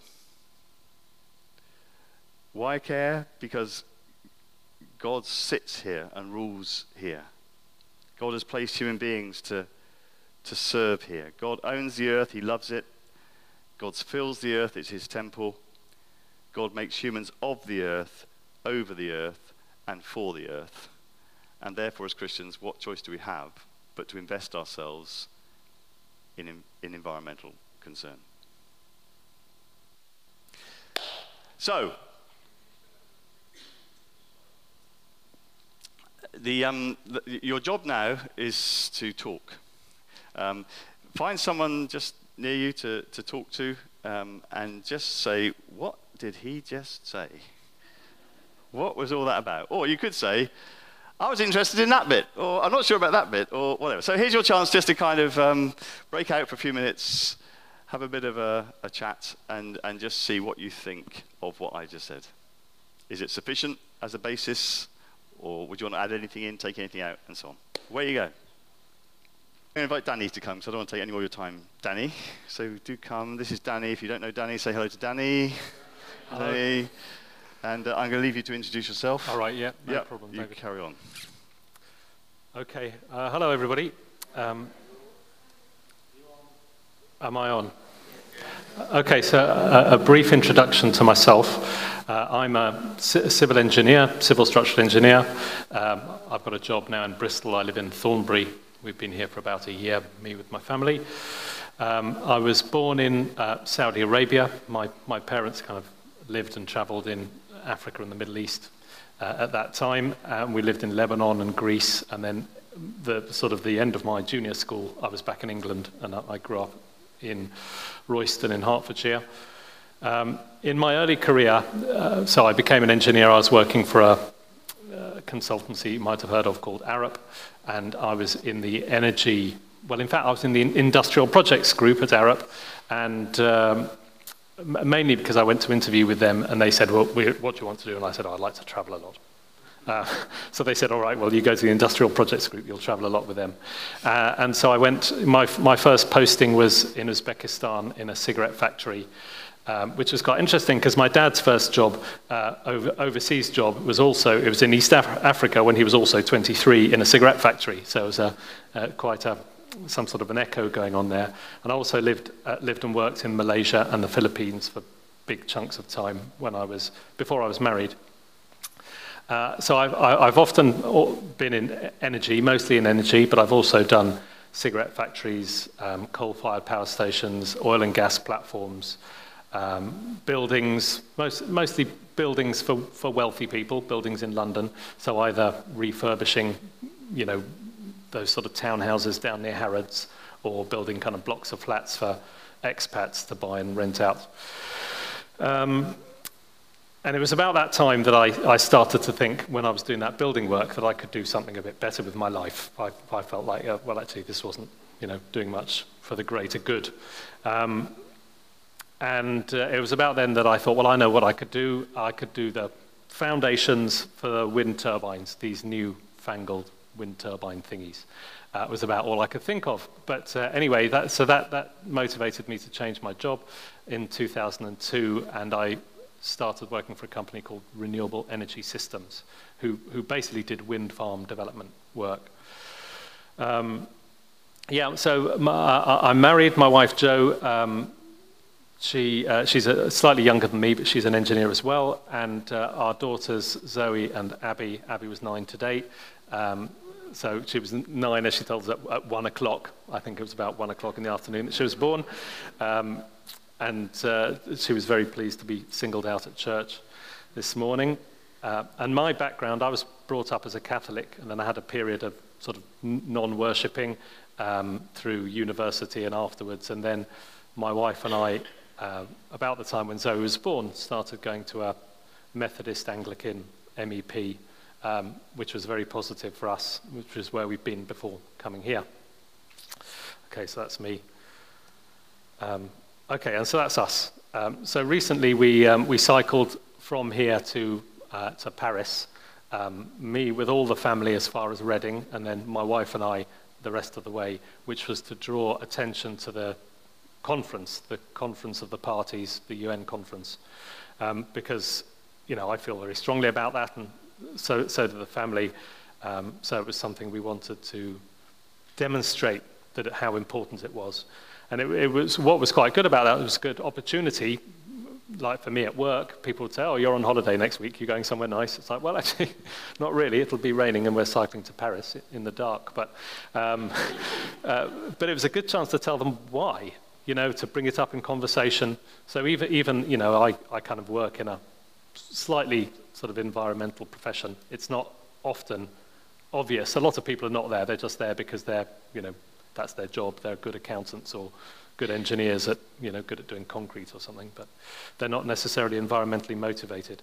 Why care? Because God sits here and rules here. God has placed human beings to serve here. God owns the earth, he loves it. God fills the earth, it's his temple. God makes humans of the earth, over the earth, and for the earth. And therefore, as Christians, what choice do we have but to invest ourselves in environmental concern? So, your job now is to talk. Find someone just near you to talk to, and just say, what did he just say? What was all that about? Or you could say, I was interested in that bit, or I'm not sure about that bit, or whatever. So here's your chance just to kind of break out for a few minutes, have a bit of a chat, and just see what you think of what I just said. Is it sufficient as a basis, or would you want to add anything in, take anything out, and so on? Away you go. I'm going to invite Danny to come, so I don't want to take any more of your time. Danny, so do come. This is Danny. If you don't know Danny, say hello to Danny. Hello. Hey. And I'm going to leave you to introduce yourself. All right, yeah, no problem. You carry on. Okay, hello everybody. Am I on? Okay, so a brief introduction to myself. I'm a civil engineer, civil structural engineer. I've got a job now in Bristol. I live in Thornbury. We've been here for about a year, me with my family. I was born in Saudi Arabia. My parents kind of lived and traveled in Africa and the Middle East at that time. We lived in Lebanon and Greece, and then the end of my junior school, I was back in England, and I grew up in Royston in Hertfordshire. In my early career, so I became an engineer. I was working for a consultancy you might have heard of called Arup, and I was in the energy, well, in fact, I was in the industrial projects group at Arup, and mainly because I went to interview with them, and they said, well, what do you want to do? And I said, I'd like to travel a lot. So they said, all right, well, you go to the industrial projects group, you'll travel a lot with them. And so I went, my first posting was in Uzbekistan in a cigarette factory, which was quite interesting because my dad's first job, overseas job, was in East Africa when he was also 23 in a cigarette factory. So it was some sort of an echo going on there. And I also lived and worked in Malaysia and the Philippines for big chunks of time before I was married. So I've often been in energy, mostly in energy, but I've also done cigarette factories, coal-fired power stations, oil and gas platforms, buildings, mostly buildings for wealthy people, buildings in London. So either refurbishing, those sort of townhouses down near Harrods, or building kind of blocks of flats for expats to buy and rent out. And it was about that time that I started to think, when I was doing that building work, that I could do something a bit better with my life. I felt like, well, actually, this wasn't, doing much for the greater good. And it was about then that I thought, well, I know what I could do. I could do the foundations for the wind turbines, these new fangled wind turbine thingies. It was about all I could think of. But anyway, that motivated me to change my job in 2002, and I started working for a company called Renewable Energy Systems, who basically did wind farm development work. So I'm married. My wife Jo, she's slightly younger than me, but she's an engineer as well. And our daughters Zoe and Abby. Abby was 9 today. So she was 9, as she told us, at 1 o'clock. I think it was about 1 o'clock in the afternoon that she was born. And she was very pleased to be singled out at church this morning. And my background, I was brought up as a Catholic, and then I had a period of sort of non-worshipping through university and afterwards. And then my wife and I, about the time when Zoe was born, started going to a Methodist Anglican MEP, which was very positive for us, which was where we've been before coming here. Okay, so that's me. Okay, and so that's us. So recently we cycled from here to Paris, me with all the family as far as Reading, and then my wife and I, the rest of the way, which was to draw attention to the conference of the parties, the UN conference, because, I feel very strongly about that, and so did the family. So it was something we wanted to demonstrate how important it was. And it was what was quite good about that. It was a good opportunity. Like for me at work, people would say, "Oh, you're on holiday next week. You're going somewhere nice." It's like, well, actually, not really. It'll be raining, and we're cycling to Paris in the dark. But it was a good chance to tell them why. To bring it up in conversation. So even I kind of work in a slightly sort of environmental profession. It's not often obvious. A lot of people are not there. They're just there because that's their job. They're good accountants or good engineers at, good at doing concrete or something, but they're not necessarily environmentally motivated.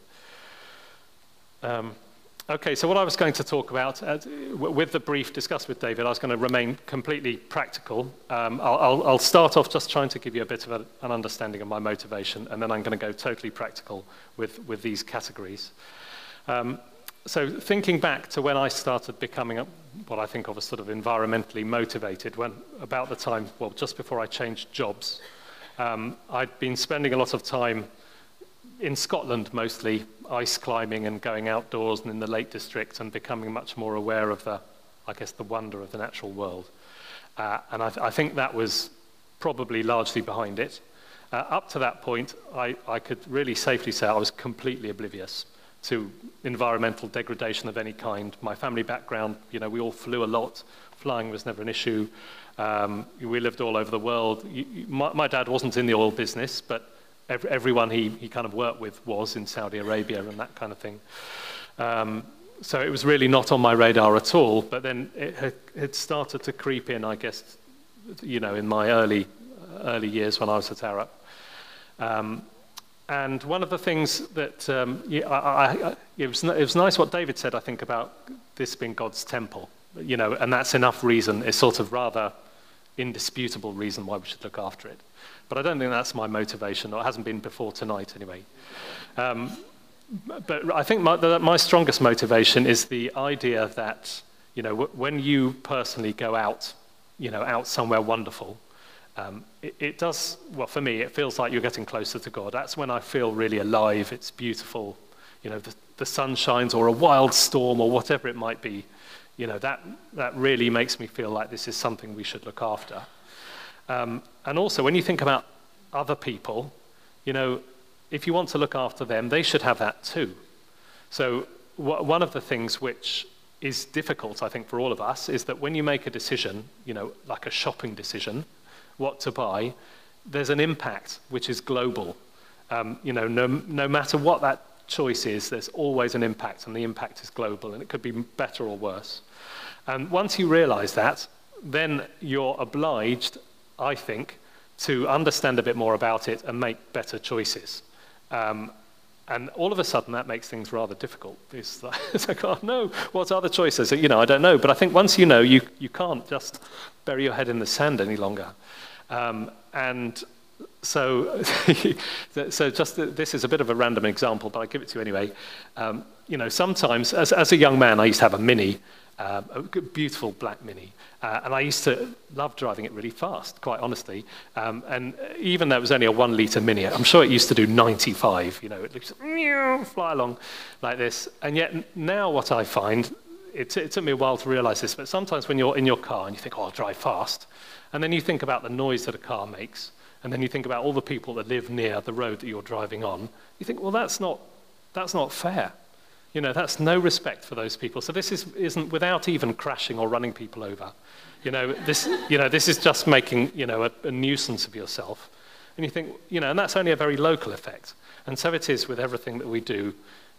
Okay, so what I was going to talk about, with the brief discussed with David, I was going to remain completely practical. I'll start off just trying to give you a bit of an understanding of my motivation, and then I'm going to go totally practical with these categories. So thinking back to when I started becoming what I think of as sort of environmentally motivated, when about the time, well, just before I changed jobs, I'd been spending a lot of time in Scotland mostly, ice climbing and going outdoors and in the Lake District and becoming much more aware of the wonder of the natural world. And I think that was probably largely behind it. Up to that point, I could really safely say I was completely oblivious to environmental degradation of any kind. My family background, we all flew a lot. Flying was never an issue. We lived all over the world. My dad wasn't in the oil business, but everyone he kind of worked with was in Saudi Arabia and that kind of thing. So it was really not on my radar at all, but then it started to creep in, I guess, in my early years when I was at Arup. And one of the things that, it was nice what David said, I think, about this being God's temple, and that's enough reason, it's sort of rather indisputable reason why we should look after it. But I don't think that's my motivation, or it hasn't been before tonight anyway. But I think my strongest motivation is the idea that, when you personally go out, out somewhere wonderful, it does, well, for me, it feels like you're getting closer to God. That's when I feel really alive. It's beautiful. The sun shines, or a wild storm, or whatever it might be. That really makes me feel like this is something we should look after. And also, when you think about other people, if you want to look after them, they should have that too. So one of the things which is difficult, I think, for all of us, is that when you make a decision, like a shopping decision, what to buy, there's an impact which is global. No matter what that choice is, there's always an impact, and the impact is global, and it could be better or worse. And once you realize that, then you're obliged, I think, to understand a bit more about it and make better choices. And all of a sudden, that makes things rather difficult. It's like, oh no, what are the choices? I don't know. But I think once you know, you can't just bury your head in the sand any longer. And so, this is a bit of a random example, but I'll give it to you anyway. Sometimes, as a young man, I used to have a Mini, a beautiful black Mini, and I used to love driving it really fast, quite honestly. And even though it was only a 1 litre Mini, I'm sure it used to do 95. It just fly along like this. And yet now, what I find, it took me a while to realise this, but sometimes when you're in your car and you think, "Oh, I'll drive fast," and then you think about the noise that a car makes, and then you think about all the people that live near the road that you're driving on, you think, well, that's not fair. That's no respect for those people. So this isn't without even crashing or running people over. This is just making, a nuisance of yourself. And you think, and that's only a very local effect. And so it is with everything that we do,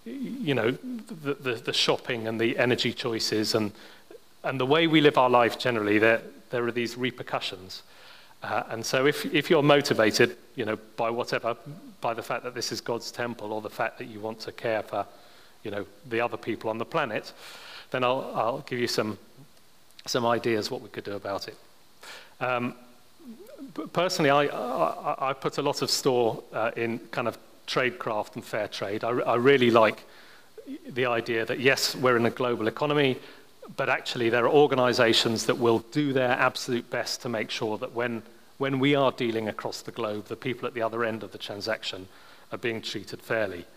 the shopping and the energy choices and the way we live our life generally, there are these repercussions. And so if you're motivated, by whatever, by the fact that this is God's temple, or the fact that you want to care for, the other people on the planet, then I'll give you some ideas what we could do about it. Personally, I put a lot of store in kind of tradecraft and fair trade. I really like the idea that, yes, we're in a global economy, But actually, there are organizations that will do their absolute best to make sure that when we are dealing across the globe, the people at the other end of the transaction are being treated fairly.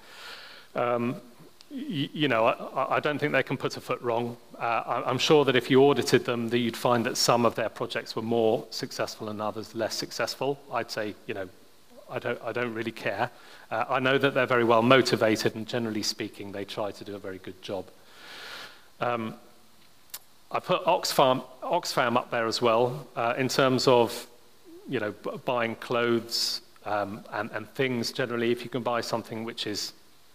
I don't think they can put a foot wrong. I'm sure that if you audited them, that you'd find that some of their projects were more successful and others less successful. I'd say, I don't really care. I know that they're very well motivated, and generally speaking, they try to do a very good job. I put Oxfam up there as well, in terms of, buying clothes and things generally. If you can buy something which is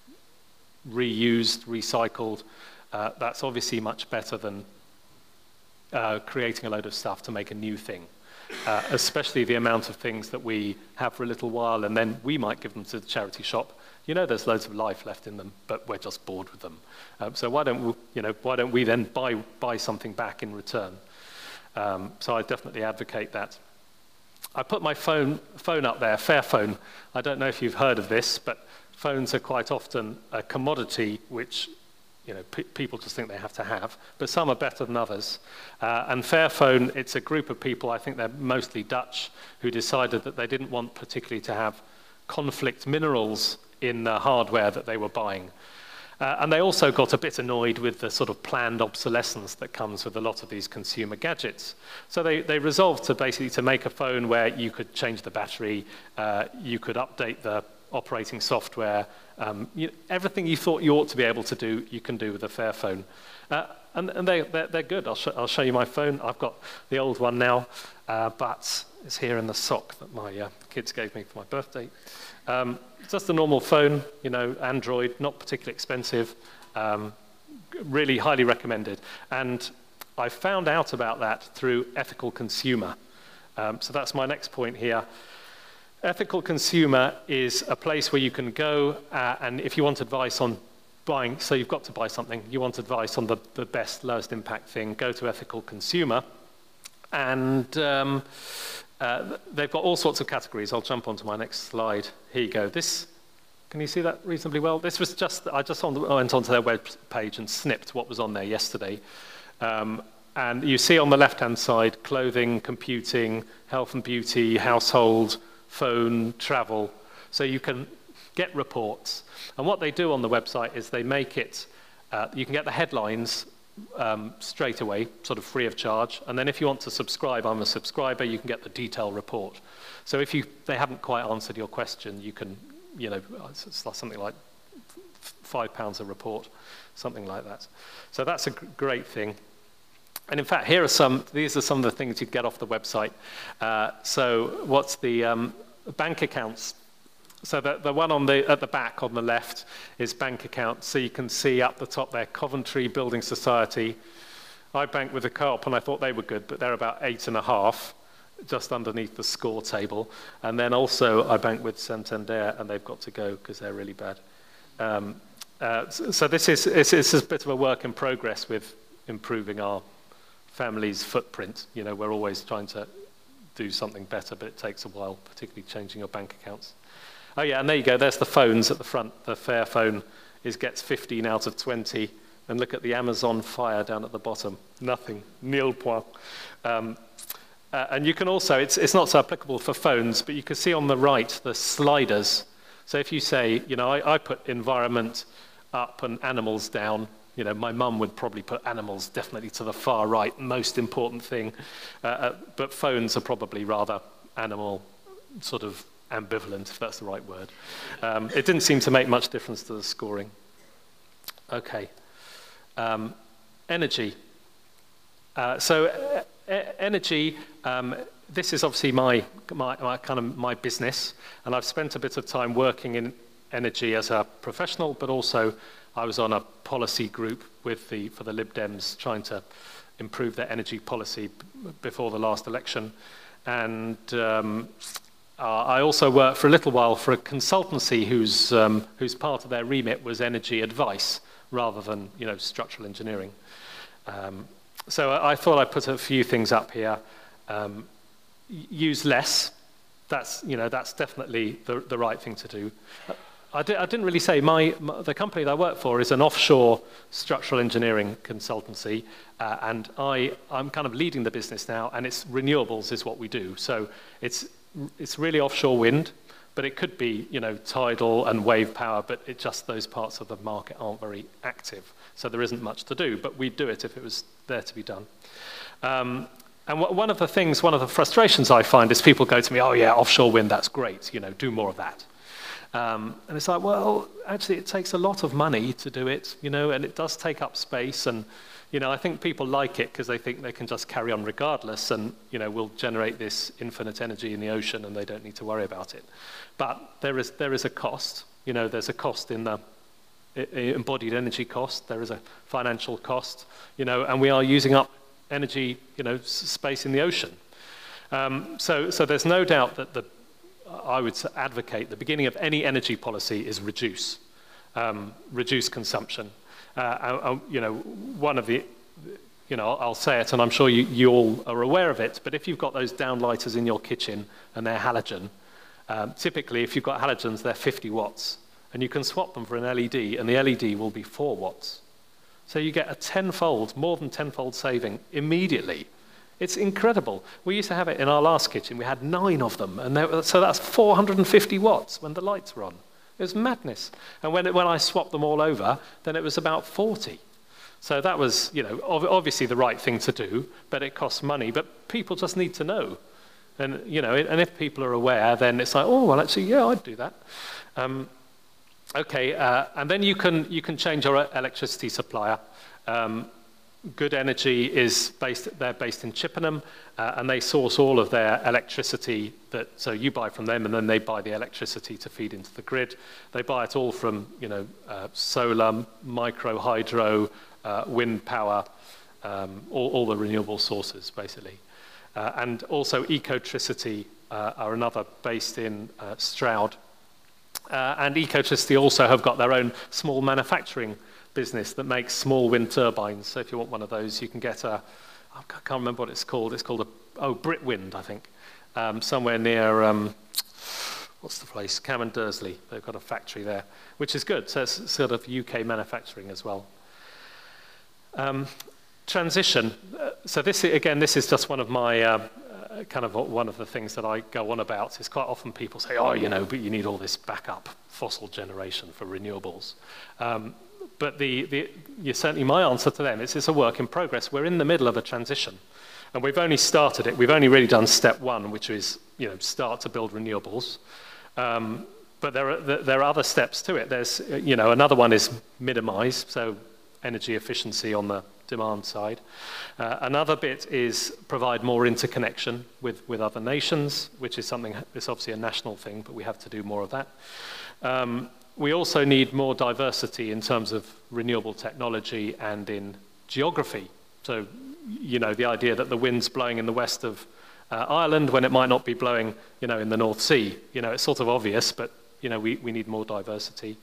reused, recycled, that's obviously much better than creating a load of stuff to make a new thing. Especially the amount of things that we have for a little while and then we might give them to the charity shop. There's loads of life left in them, but we're just bored with them. So why don't we then buy something back in return? So I definitely advocate that. I put my phone up there, Fairphone. I don't know if you've heard of this, but phones are quite often a commodity which people just think they have to have, but some are better than others. And Fairphone, it's a group of people, I think they're mostly Dutch, who decided that they didn't want particularly to have conflict minerals in the hardware that they were buying. And they also got a bit annoyed with the sort of planned obsolescence that comes with a lot of these consumer gadgets. So they resolved to basically make a phone where you could change the battery, you could update the operating software, everything you thought you ought to be able to do, you can do with a Fairphone. And they're good. I'll show you my phone. I've got the old one now, but it's here in the sock that my kids gave me for my birthday. Just a normal phone, Android, not particularly expensive, really highly recommended. And I found out about that through Ethical Consumer. So that's my next point here. Ethical Consumer is a place where you can go and if you want advice on buying, so you've got to buy something, you want advice on the best, lowest impact thing, go to Ethical Consumer. And they've got all sorts of categories. I'll jump onto my next slide. Here you go. Can you see that reasonably well? This was I went onto their web page and snipped what was on there yesterday. And you see on the left-hand side, clothing, computing, health and beauty, household, phone, travel. So you can get reports. And what they do on the website is they make it, you can get the headlines straight away, sort of free of charge. And then if you want to subscribe, I'm a subscriber, you can get the detailed report. So if they haven't quite answered your question, you can, it's something like £5 a report, something like that. So that's a great thing. And in fact, these are some of the things you get off the website. So what's the bank accounts? So the one at the back on the left is bank accounts. So you can see up the top there, Coventry Building Society. I banked with a Co-op and I thought they were good, but they're about 8.5, just underneath the score table. And then also I banked with Santander and they've got to go because they're really bad. So this is a bit of a work in progress with improving our family's footprint. We're always trying to do something better, but it takes a while, particularly changing your bank accounts. Oh yeah, and there you go, there's the phones at the front. The Fairphone gets 15 out of 20. And look at the Amazon Fire down at the bottom. Nothing, nil point. And you can also, it's not so applicable for phones, but you can see on the right the sliders. So if you say, I put environment up and animals down, my mum would probably put animals definitely to the far right, most important thing. But phones are probably rather animal sort of ambivalent, if that's the right word. It didn't seem to make much difference to the scoring. Okay. Energy. Energy, this is obviously my business, and I've spent a bit of time working in energy as a professional, but also I was on a policy group for the Lib Dems trying to improve their energy policy before the last election. And I also worked for a little while for a consultancy whose part of their remit was energy advice rather than structural engineering. So I thought I'd put a few things up here. Use less. That's definitely the right thing to do. I didn't really say, the company that I work for is an offshore structural engineering consultancy, and I'm kind of leading the business now, and it's renewables is what we do. So it's really offshore wind, but it could be, tidal and wave power, but just those parts of the market aren't very active. So there isn't much to do, but we'd do it if it was there to be done. And one of the frustrations I find is people go to me, oh yeah, offshore wind, that's great, do more of that. And it's like, well, actually it takes a lot of money to do it, and it does take up space, and I think people like it because they think they can just carry on regardless, and we'll generate this infinite energy in the ocean and they don't need to worry about it. But there is a cost, there's a cost in the embodied energy cost, there is a financial cost, and we are using up energy, space in the ocean. So there's no doubt that I would advocate the beginning of any energy policy is reduce consumption. One of the, I'll say it, and I'm sure you all are aware of it, but if you've got those downlighters in your kitchen and they're halogen, typically if you've got halogens, they're 50 watts, and you can swap them for an LED, and the LED will be 4 watts. So you get a more than tenfold saving immediately. It's incredible. We used to have it in our last kitchen. We had 9 of them, and so that's 450 watts when the lights were on. It was madness. And when I swapped them all over, then it was about 40. So that was, obviously the right thing to do, but it costs money. But people just need to know. And, and if people are aware, then it's like, oh, well, actually, yeah, I'd do that. Okay, and then you can change your electricity supplier. Good Energy they're based in Chippenham, and they source all of their electricity so you buy from them, and then they buy the electricity to feed into the grid. They buy it all from, solar, micro, hydro, wind power, all the renewable sources, basically. And also Ecotricity are another based in Stroud. And Ecotricity also have got their own small manufacturing business that makes small wind turbines. So if you want one of those, you can get I can't remember what it's called. It's called Britwind, I think. Somewhere near, what's the place? Cam and Dursley. They've got a factory there, which is good. So it's sort of UK manufacturing as well. Transition. So this is just one of my one of the things that I go on about. Is quite often people say, oh, but you need all this backup fossil generation for renewables. But certainly my answer to them is it's a work in progress. We're in the middle of a transition, and we've only started it. We've only really done step 1, which is start to build renewables. But there are other steps to it. There's another one is minimize, so energy efficiency on the demand side. Another bit is provide more interconnection with other nations, which is something it's obviously a national thing, but we have to do more of that. We also need more diversity in terms of renewable technology and in geography. So, the idea that the wind's blowing in the west of Ireland when it might not be blowing, in the North Sea. It's sort of obvious, but, we need more diversity.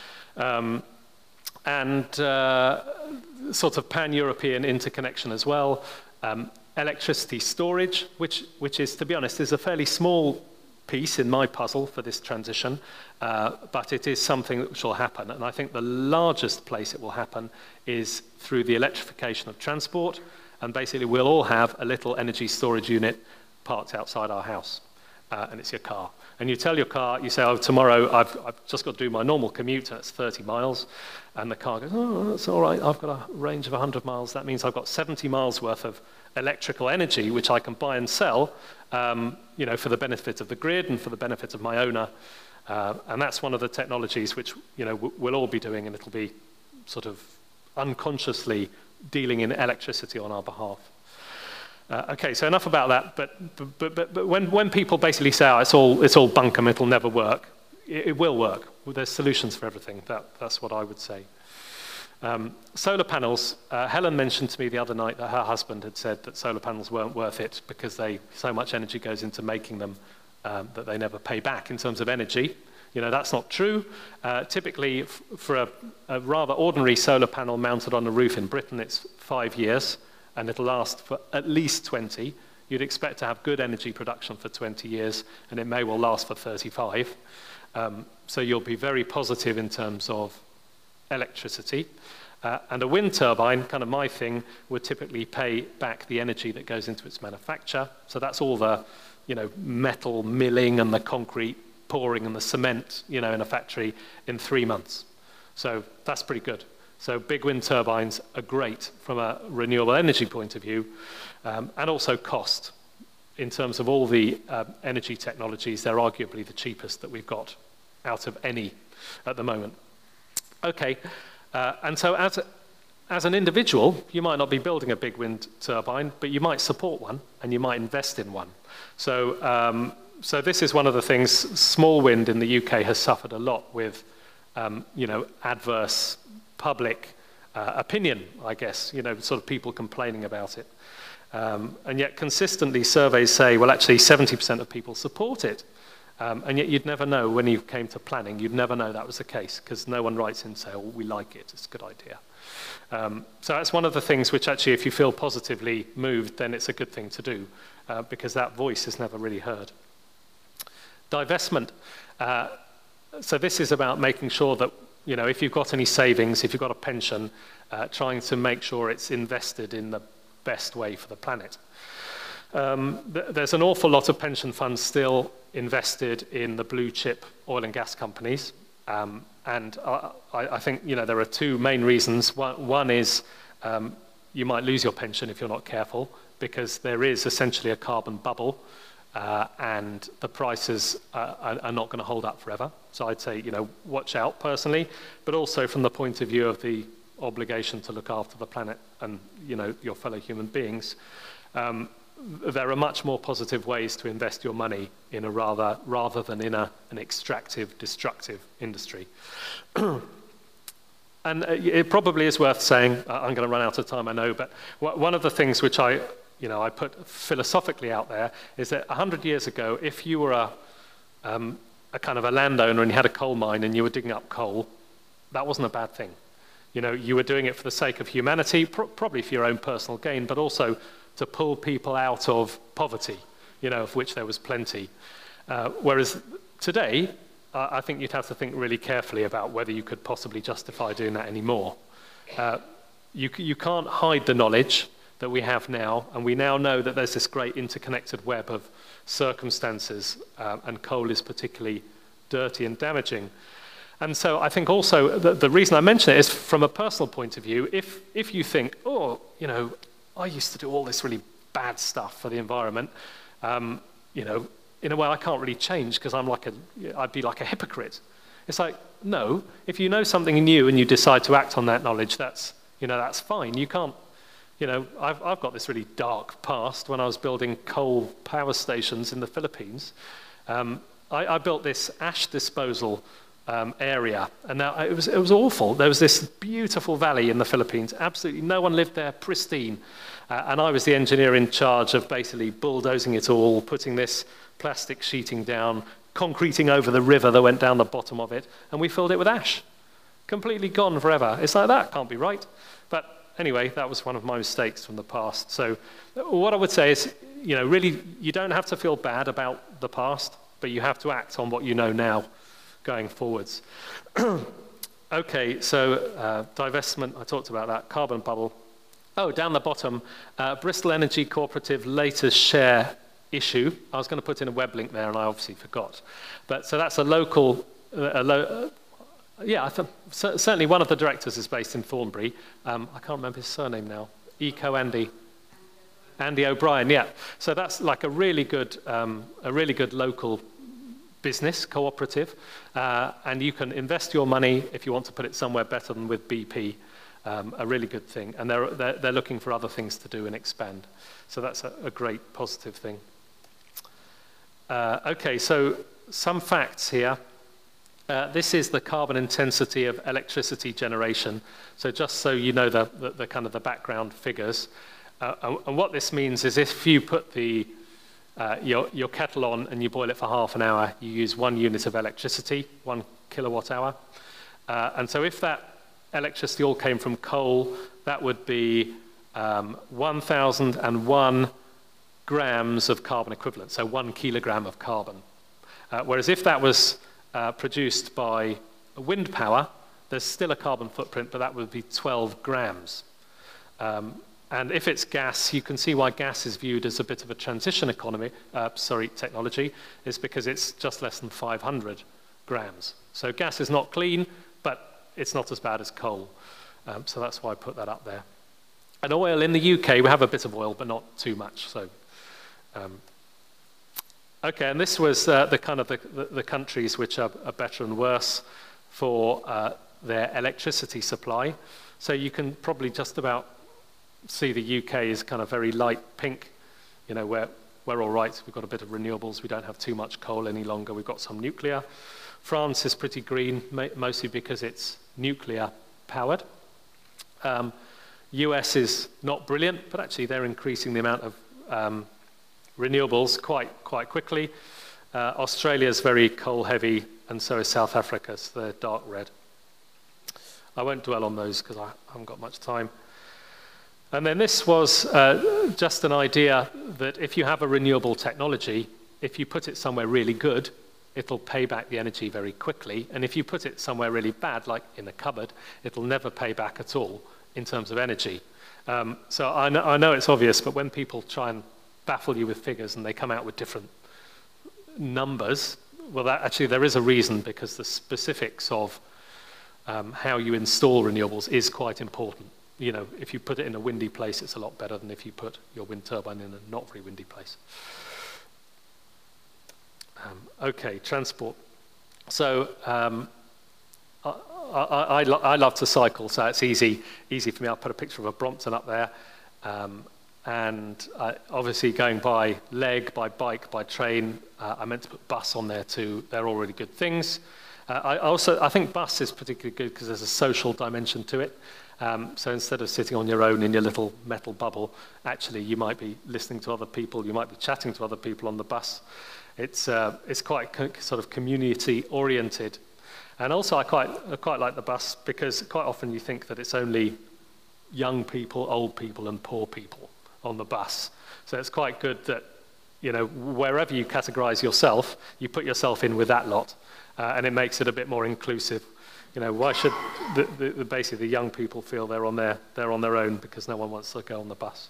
And sort of pan-European interconnection as well. Electricity storage, which is, to be honest, is a fairly small piece in my puzzle for this transition, but it is something that will happen. And I think the largest place it will happen is through the electrification of transport, and basically we'll all have a little energy storage unit parked outside our house, and it's your car. And you tell your car, you say, oh, tomorrow I've just got to do my normal commute, and it's 30 miles, and the car goes, oh, that's all right, I've got a range of 100 miles, that means I've got 70 miles worth of electrical energy, which I can buy and sell, for the benefit of the grid and for the benefit of my owner. And that's one of the technologies which, we'll all be doing, and it'll be sort of unconsciously dealing in electricity on our behalf. Okay, so enough about that. But when people basically say, oh, it's all bunkum, it'll never work, it will work. There's solutions for everything. That's what I would say. Solar panels. Helen mentioned to me the other night that her husband had said that solar panels weren't worth it because so much energy goes into making them that they never pay back in terms of energy. That's not true. Typically, for a rather ordinary solar panel mounted on a roof in Britain, it's 5 years, and it'll last for at least 20. You'd expect to have good energy production for 20 years, and it may well last for 35. So you'll be very positive in terms of electricity. And a wind turbine, kind of my thing, would typically pay back the energy that goes into its manufacture. So that's all the, metal milling and the concrete pouring and the cement, in a factory in 3 months. So that's pretty good. So big wind turbines are great from a renewable energy point of view, and also cost. In terms of all the energy technologies, they're arguably the cheapest that we've got out of any at the moment. Okay, and so as an individual, you might not be building a big wind turbine, but you might support one and you might invest in one. So, so this is one of the things. Small wind in the UK has suffered a lot with, adverse public opinion, I guess. Sort of people complaining about it. And yet consistently surveys say, well, actually 70% of people support it. And yet you'd never know when you came to planning, you'd never know that was the case, because no one writes in and say, oh, we like it, it's a good idea. So that's one of the things which actually, if you feel positively moved, then it's a good thing to do, because that voice is never really heard. Divestment. So this is about making sure that, if you've got any savings, if you've got a pension, trying to make sure it's invested in the best way for the planet. There's an awful lot of pension funds still invested in the blue chip oil and gas companies. And I think, there are two main reasons. One is you might lose your pension if you're not careful, because there is essentially a carbon bubble, and the prices are not going to hold up forever. So I'd say, watch out personally, but also from the point of view of the obligation to look after the planet and, your fellow human beings. There are much more positive ways to invest your money in a rather than in an extractive, destructive industry. And it probably is worth saying, I'm going to run out of time, I know, but one of the things which I put philosophically out there is that 100 years ago, if you were a kind of a landowner and you had a coal mine and you were digging up coal, that wasn't a bad thing. You were doing it for the sake of humanity, probably for your own personal gain, but also to pull people out of poverty, of which there was plenty. Whereas today, I think you'd have to think really carefully about whether you could possibly justify doing that anymore. You can't hide the knowledge that we have now, and we now know that there's this great interconnected web of circumstances, and coal is particularly dirty and damaging. And so I think also the reason I mention it is from a personal point of view. If you think, oh, I used to do all this really bad stuff for the environment, in a way I can't really change because I'd be like a hypocrite. It's like, no, if you know something new and you decide to act on that knowledge, that's fine. You can't, I've got this really dark past. When I was building coal power stations in the Philippines, I built this ash disposal area, and now it was awful. There was this beautiful valley in the Philippines. Absolutely no one lived there, pristine. And I was the engineer in charge of basically bulldozing it all, putting this plastic sheeting down, concreting over the river that went down the bottom of it, and we filled it with ash. Completely gone forever. It's like, that can't be right. But anyway, that was one of my mistakes from the past. So what I would say is, really, you don't have to feel bad about the past, but you have to act on what you know now going forwards. Okay, so divestment, I talked about that, carbon bubble. Oh, down the bottom, Bristol Energy Cooperative latest share issue. I was going to put in a web link there and I obviously forgot. But so that's a local, certainly one of the directors is based in Thornbury. I can't remember his surname now. Andy O'Brien, yeah. So that's like a really good local business, cooperative, and you can invest your money if you want to put it somewhere better than with BP, a really good thing. And they're looking for other things to do and expand. So that's a great positive thing. Okay, so some facts here. This is the carbon intensity of electricity generation. So just so you know the kind of the background figures. And what this means is if you put your kettle on and you boil it for half an hour, you use 1 unit of electricity, 1 kilowatt hour. And so if that electricity all came from coal, that would be 1,001 grams of carbon equivalent, so 1 kilogram of carbon. Whereas if that was produced by wind power, there's still a carbon footprint, but that would be 12 grams. And if it's gas, you can see why gas is viewed as a bit of a transition technology, is because it's just less than 500 grams. So gas is not clean, but it's not as bad as coal. So that's why I put that up there. And oil in the UK, we have a bit of oil, but not too much. So, okay, and this was the kind of the countries which are better and worse for their electricity supply. So you can probably just about see the UK is kind of very light pink. You know, we're all right. We've got a bit of renewables. We don't have too much coal any longer. We've got some nuclear. France is pretty green, mostly because it's nuclear powered. US is not brilliant, but actually they're increasing the amount of renewables quite quickly. Australia is very coal heavy, and so is South Africa, so they're dark red. I won't dwell on those because I haven't got much time. And then this was just an idea that if you have a renewable technology, if you put it somewhere really good, it'll pay back the energy very quickly. And if you put it somewhere really bad, like in a cupboard, it'll never pay back at all in terms of energy. So I know it's obvious, but when people try and baffle you with figures and they come out with different numbers, well, actually there is a reason, because the specifics of how you install renewables is quite important. You know, if you put it in a windy place, it's a lot better than if you put your wind turbine in a not very windy place. Okay, transport. So I love to cycle, so it's easy for me. I'll put a picture of a Brompton up there. And obviously going by leg, by bike, by train, I meant to put bus on there too. They're all really good things. I think bus is particularly good because there's a social dimension to it. So instead of sitting on your own in your little metal bubble, actually you might be listening to other people, you might be chatting to other people on the bus. It's quite sort of community-oriented. And also I quite like the bus because quite often you think that it's only young people, old people, and poor people on the bus. So it's quite good that, you know, wherever you categorize yourself, you put yourself in with that lot, and it makes it a bit more inclusive. You know, why should basically the young people feel they're on their own because no one wants to go on the bus?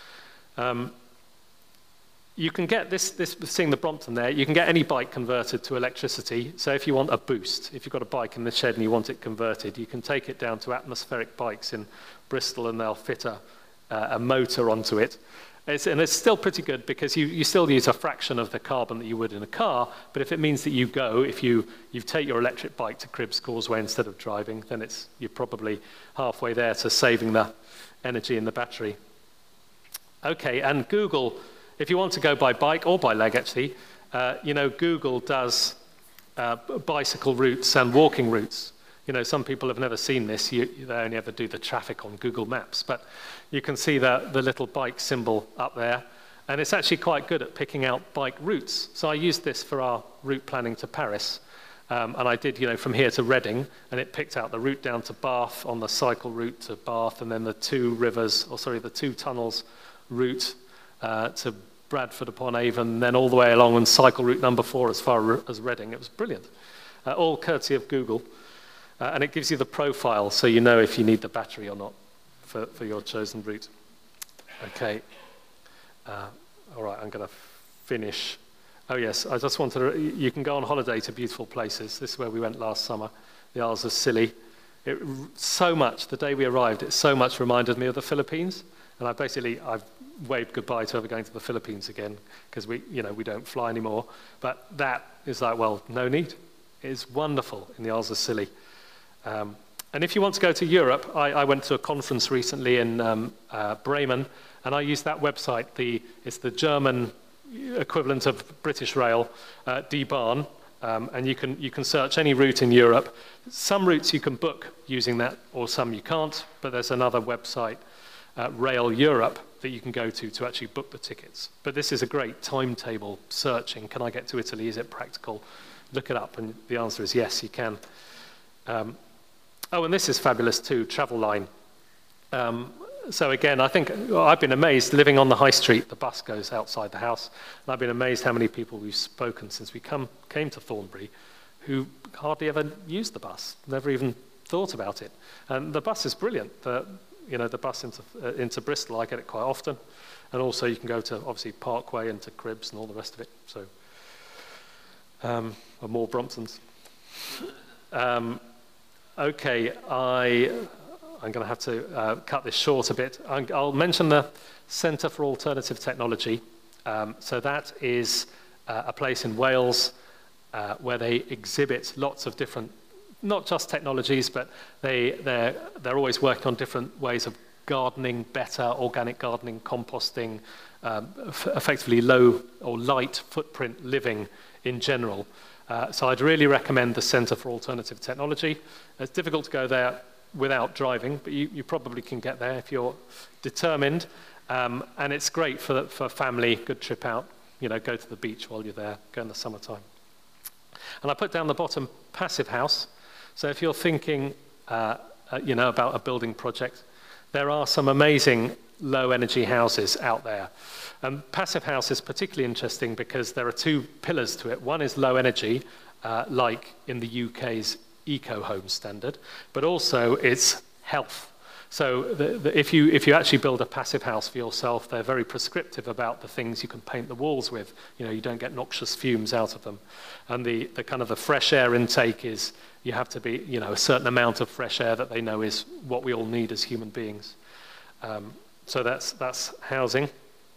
You can get this seeing the Brompton there, you can get any bike converted to electricity. So if you want a boost, if you've got a bike in the shed and you want it converted, you can take it down to Atmospheric Bikes in Bristol and they'll fit a motor onto it. And it's still pretty good because you still use a fraction of the carbon that you would in a car, but if it means that if you take your electric bike to Cribbs Causeway instead of driving, then you're probably halfway there to saving the energy in the battery. Okay, and Google, if you want to go by bike or by leg actually, you know, Google does bicycle routes and walking routes. You know, some people have never seen this. They only ever do the traffic on Google Maps. But you can see the little bike symbol up there. And it's actually quite good at picking out bike routes. So I used this for our route planning to Paris. And I did, you know, from here to Reading. And it picked out the route down to Bath on the cycle route to Bath. And then the two tunnels route to Bradford upon Avon. And then all the way along on cycle route number 4 as far as Reading. It was brilliant. All courtesy of Google. And it gives you the profile so you know if you need the battery or not for your chosen route. Okay. All right, I'm going to finish. Oh, yes, I just wanted to, you can go on holiday to beautiful places. This is where we went last summer, the Isles of Scilly. The day we arrived, it so much reminded me of the Philippines. And I've waved goodbye to ever going to the Philippines again because we don't fly anymore. But that is like, well, no need. It is wonderful in the Isles of Scilly. And if you want to go to Europe, I went to a conference recently in Bremen, and I used that website. It's the German equivalent of British Rail, Die Bahn, and you can search any route in Europe. Some routes you can book using that, or some you can't, but there's another website, Rail Europe, that you can go to actually book the tickets. But this is a great timetable searching. Can I get to Italy? Is it practical? Look it up, and the answer is yes, you can. And this is fabulous too, Travel Line. So again, I think I've been amazed living on the high street. The bus goes outside the house, and I've been amazed how many people we've spoken since we came to Thornbury who hardly ever use the bus, never even thought about it. And the bus is brilliant. The bus into Bristol, I get it quite often. And also you can go to, obviously, Parkway and to Cribbs and all the rest of it. So, or more Bromptons. Okay, I'm going to have to cut this short a bit. I'll mention the Centre for Alternative Technology. So that is a place in Wales where they exhibit lots of different, not just technologies, but they're always working on different ways of gardening better, organic gardening, composting, effectively low or light footprint living in general. So I'd really recommend the Centre for Alternative Technology. It's difficult to go there without driving, but you probably can get there if you're determined. And it's great for family, good trip out, go to the beach while you're there, go in the summertime. And I put down the bottom Passive House. So if you're thinking, about a building project, there are some amazing low energy houses out there. Passive House is particularly interesting because there are two pillars to it. One is low energy, like in the UK's Eco Home standard, but also it's health. So if you actually build a passive house for yourself, they're very prescriptive about the things you can paint the walls with. You don't get noxious fumes out of them. And the kind of the fresh air intake is, you have to be, a certain amount of fresh air that they know is what we all need as human beings. So that's housing.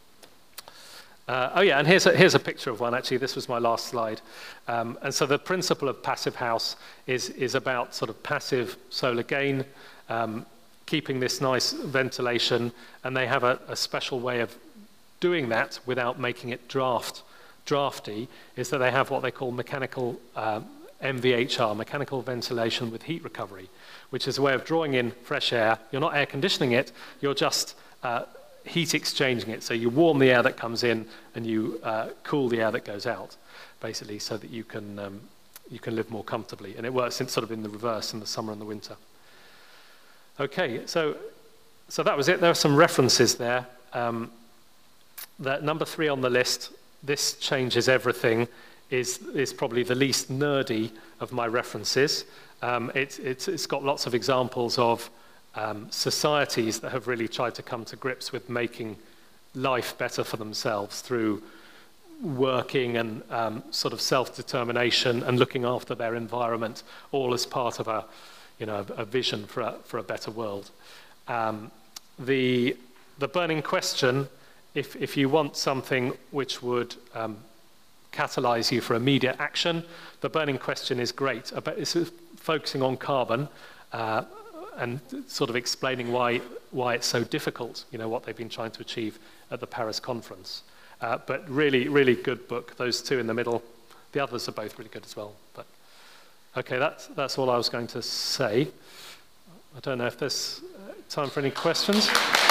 And here's a picture of one, actually. This was my last slide. And so the principle of passive house is about sort of passive solar gain, keeping this nice ventilation, and they have a special way of doing that without making it drafty, is that they have what they call mechanical MVHR, mechanical ventilation with heat recovery, which is a way of drawing in fresh air. You're not air conditioning it, you're just heat exchanging it. So you warm the air that comes in and you cool the air that goes out, basically, so that you can live more comfortably. And it works sort of in the reverse in the summer and the winter. Okay, so that was it. There are some references there. That number 3 on the list, This Changes Everything, is probably the least nerdy of my references. It's got lots of examples of societies that have really tried to come to grips with making life better for themselves through working and sort of self-determination and looking after their environment, all as part of a vision for a better world. The burning question, if you want something which would catalyze you for immediate action, the burning question is great. It's focusing on carbon and sort of explaining why it's so difficult, what they've been trying to achieve at the Paris conference. But really, really good book, those two in the middle. The others are both really good as well. But okay, that's all I was going to say. I don't know if there's time for any questions.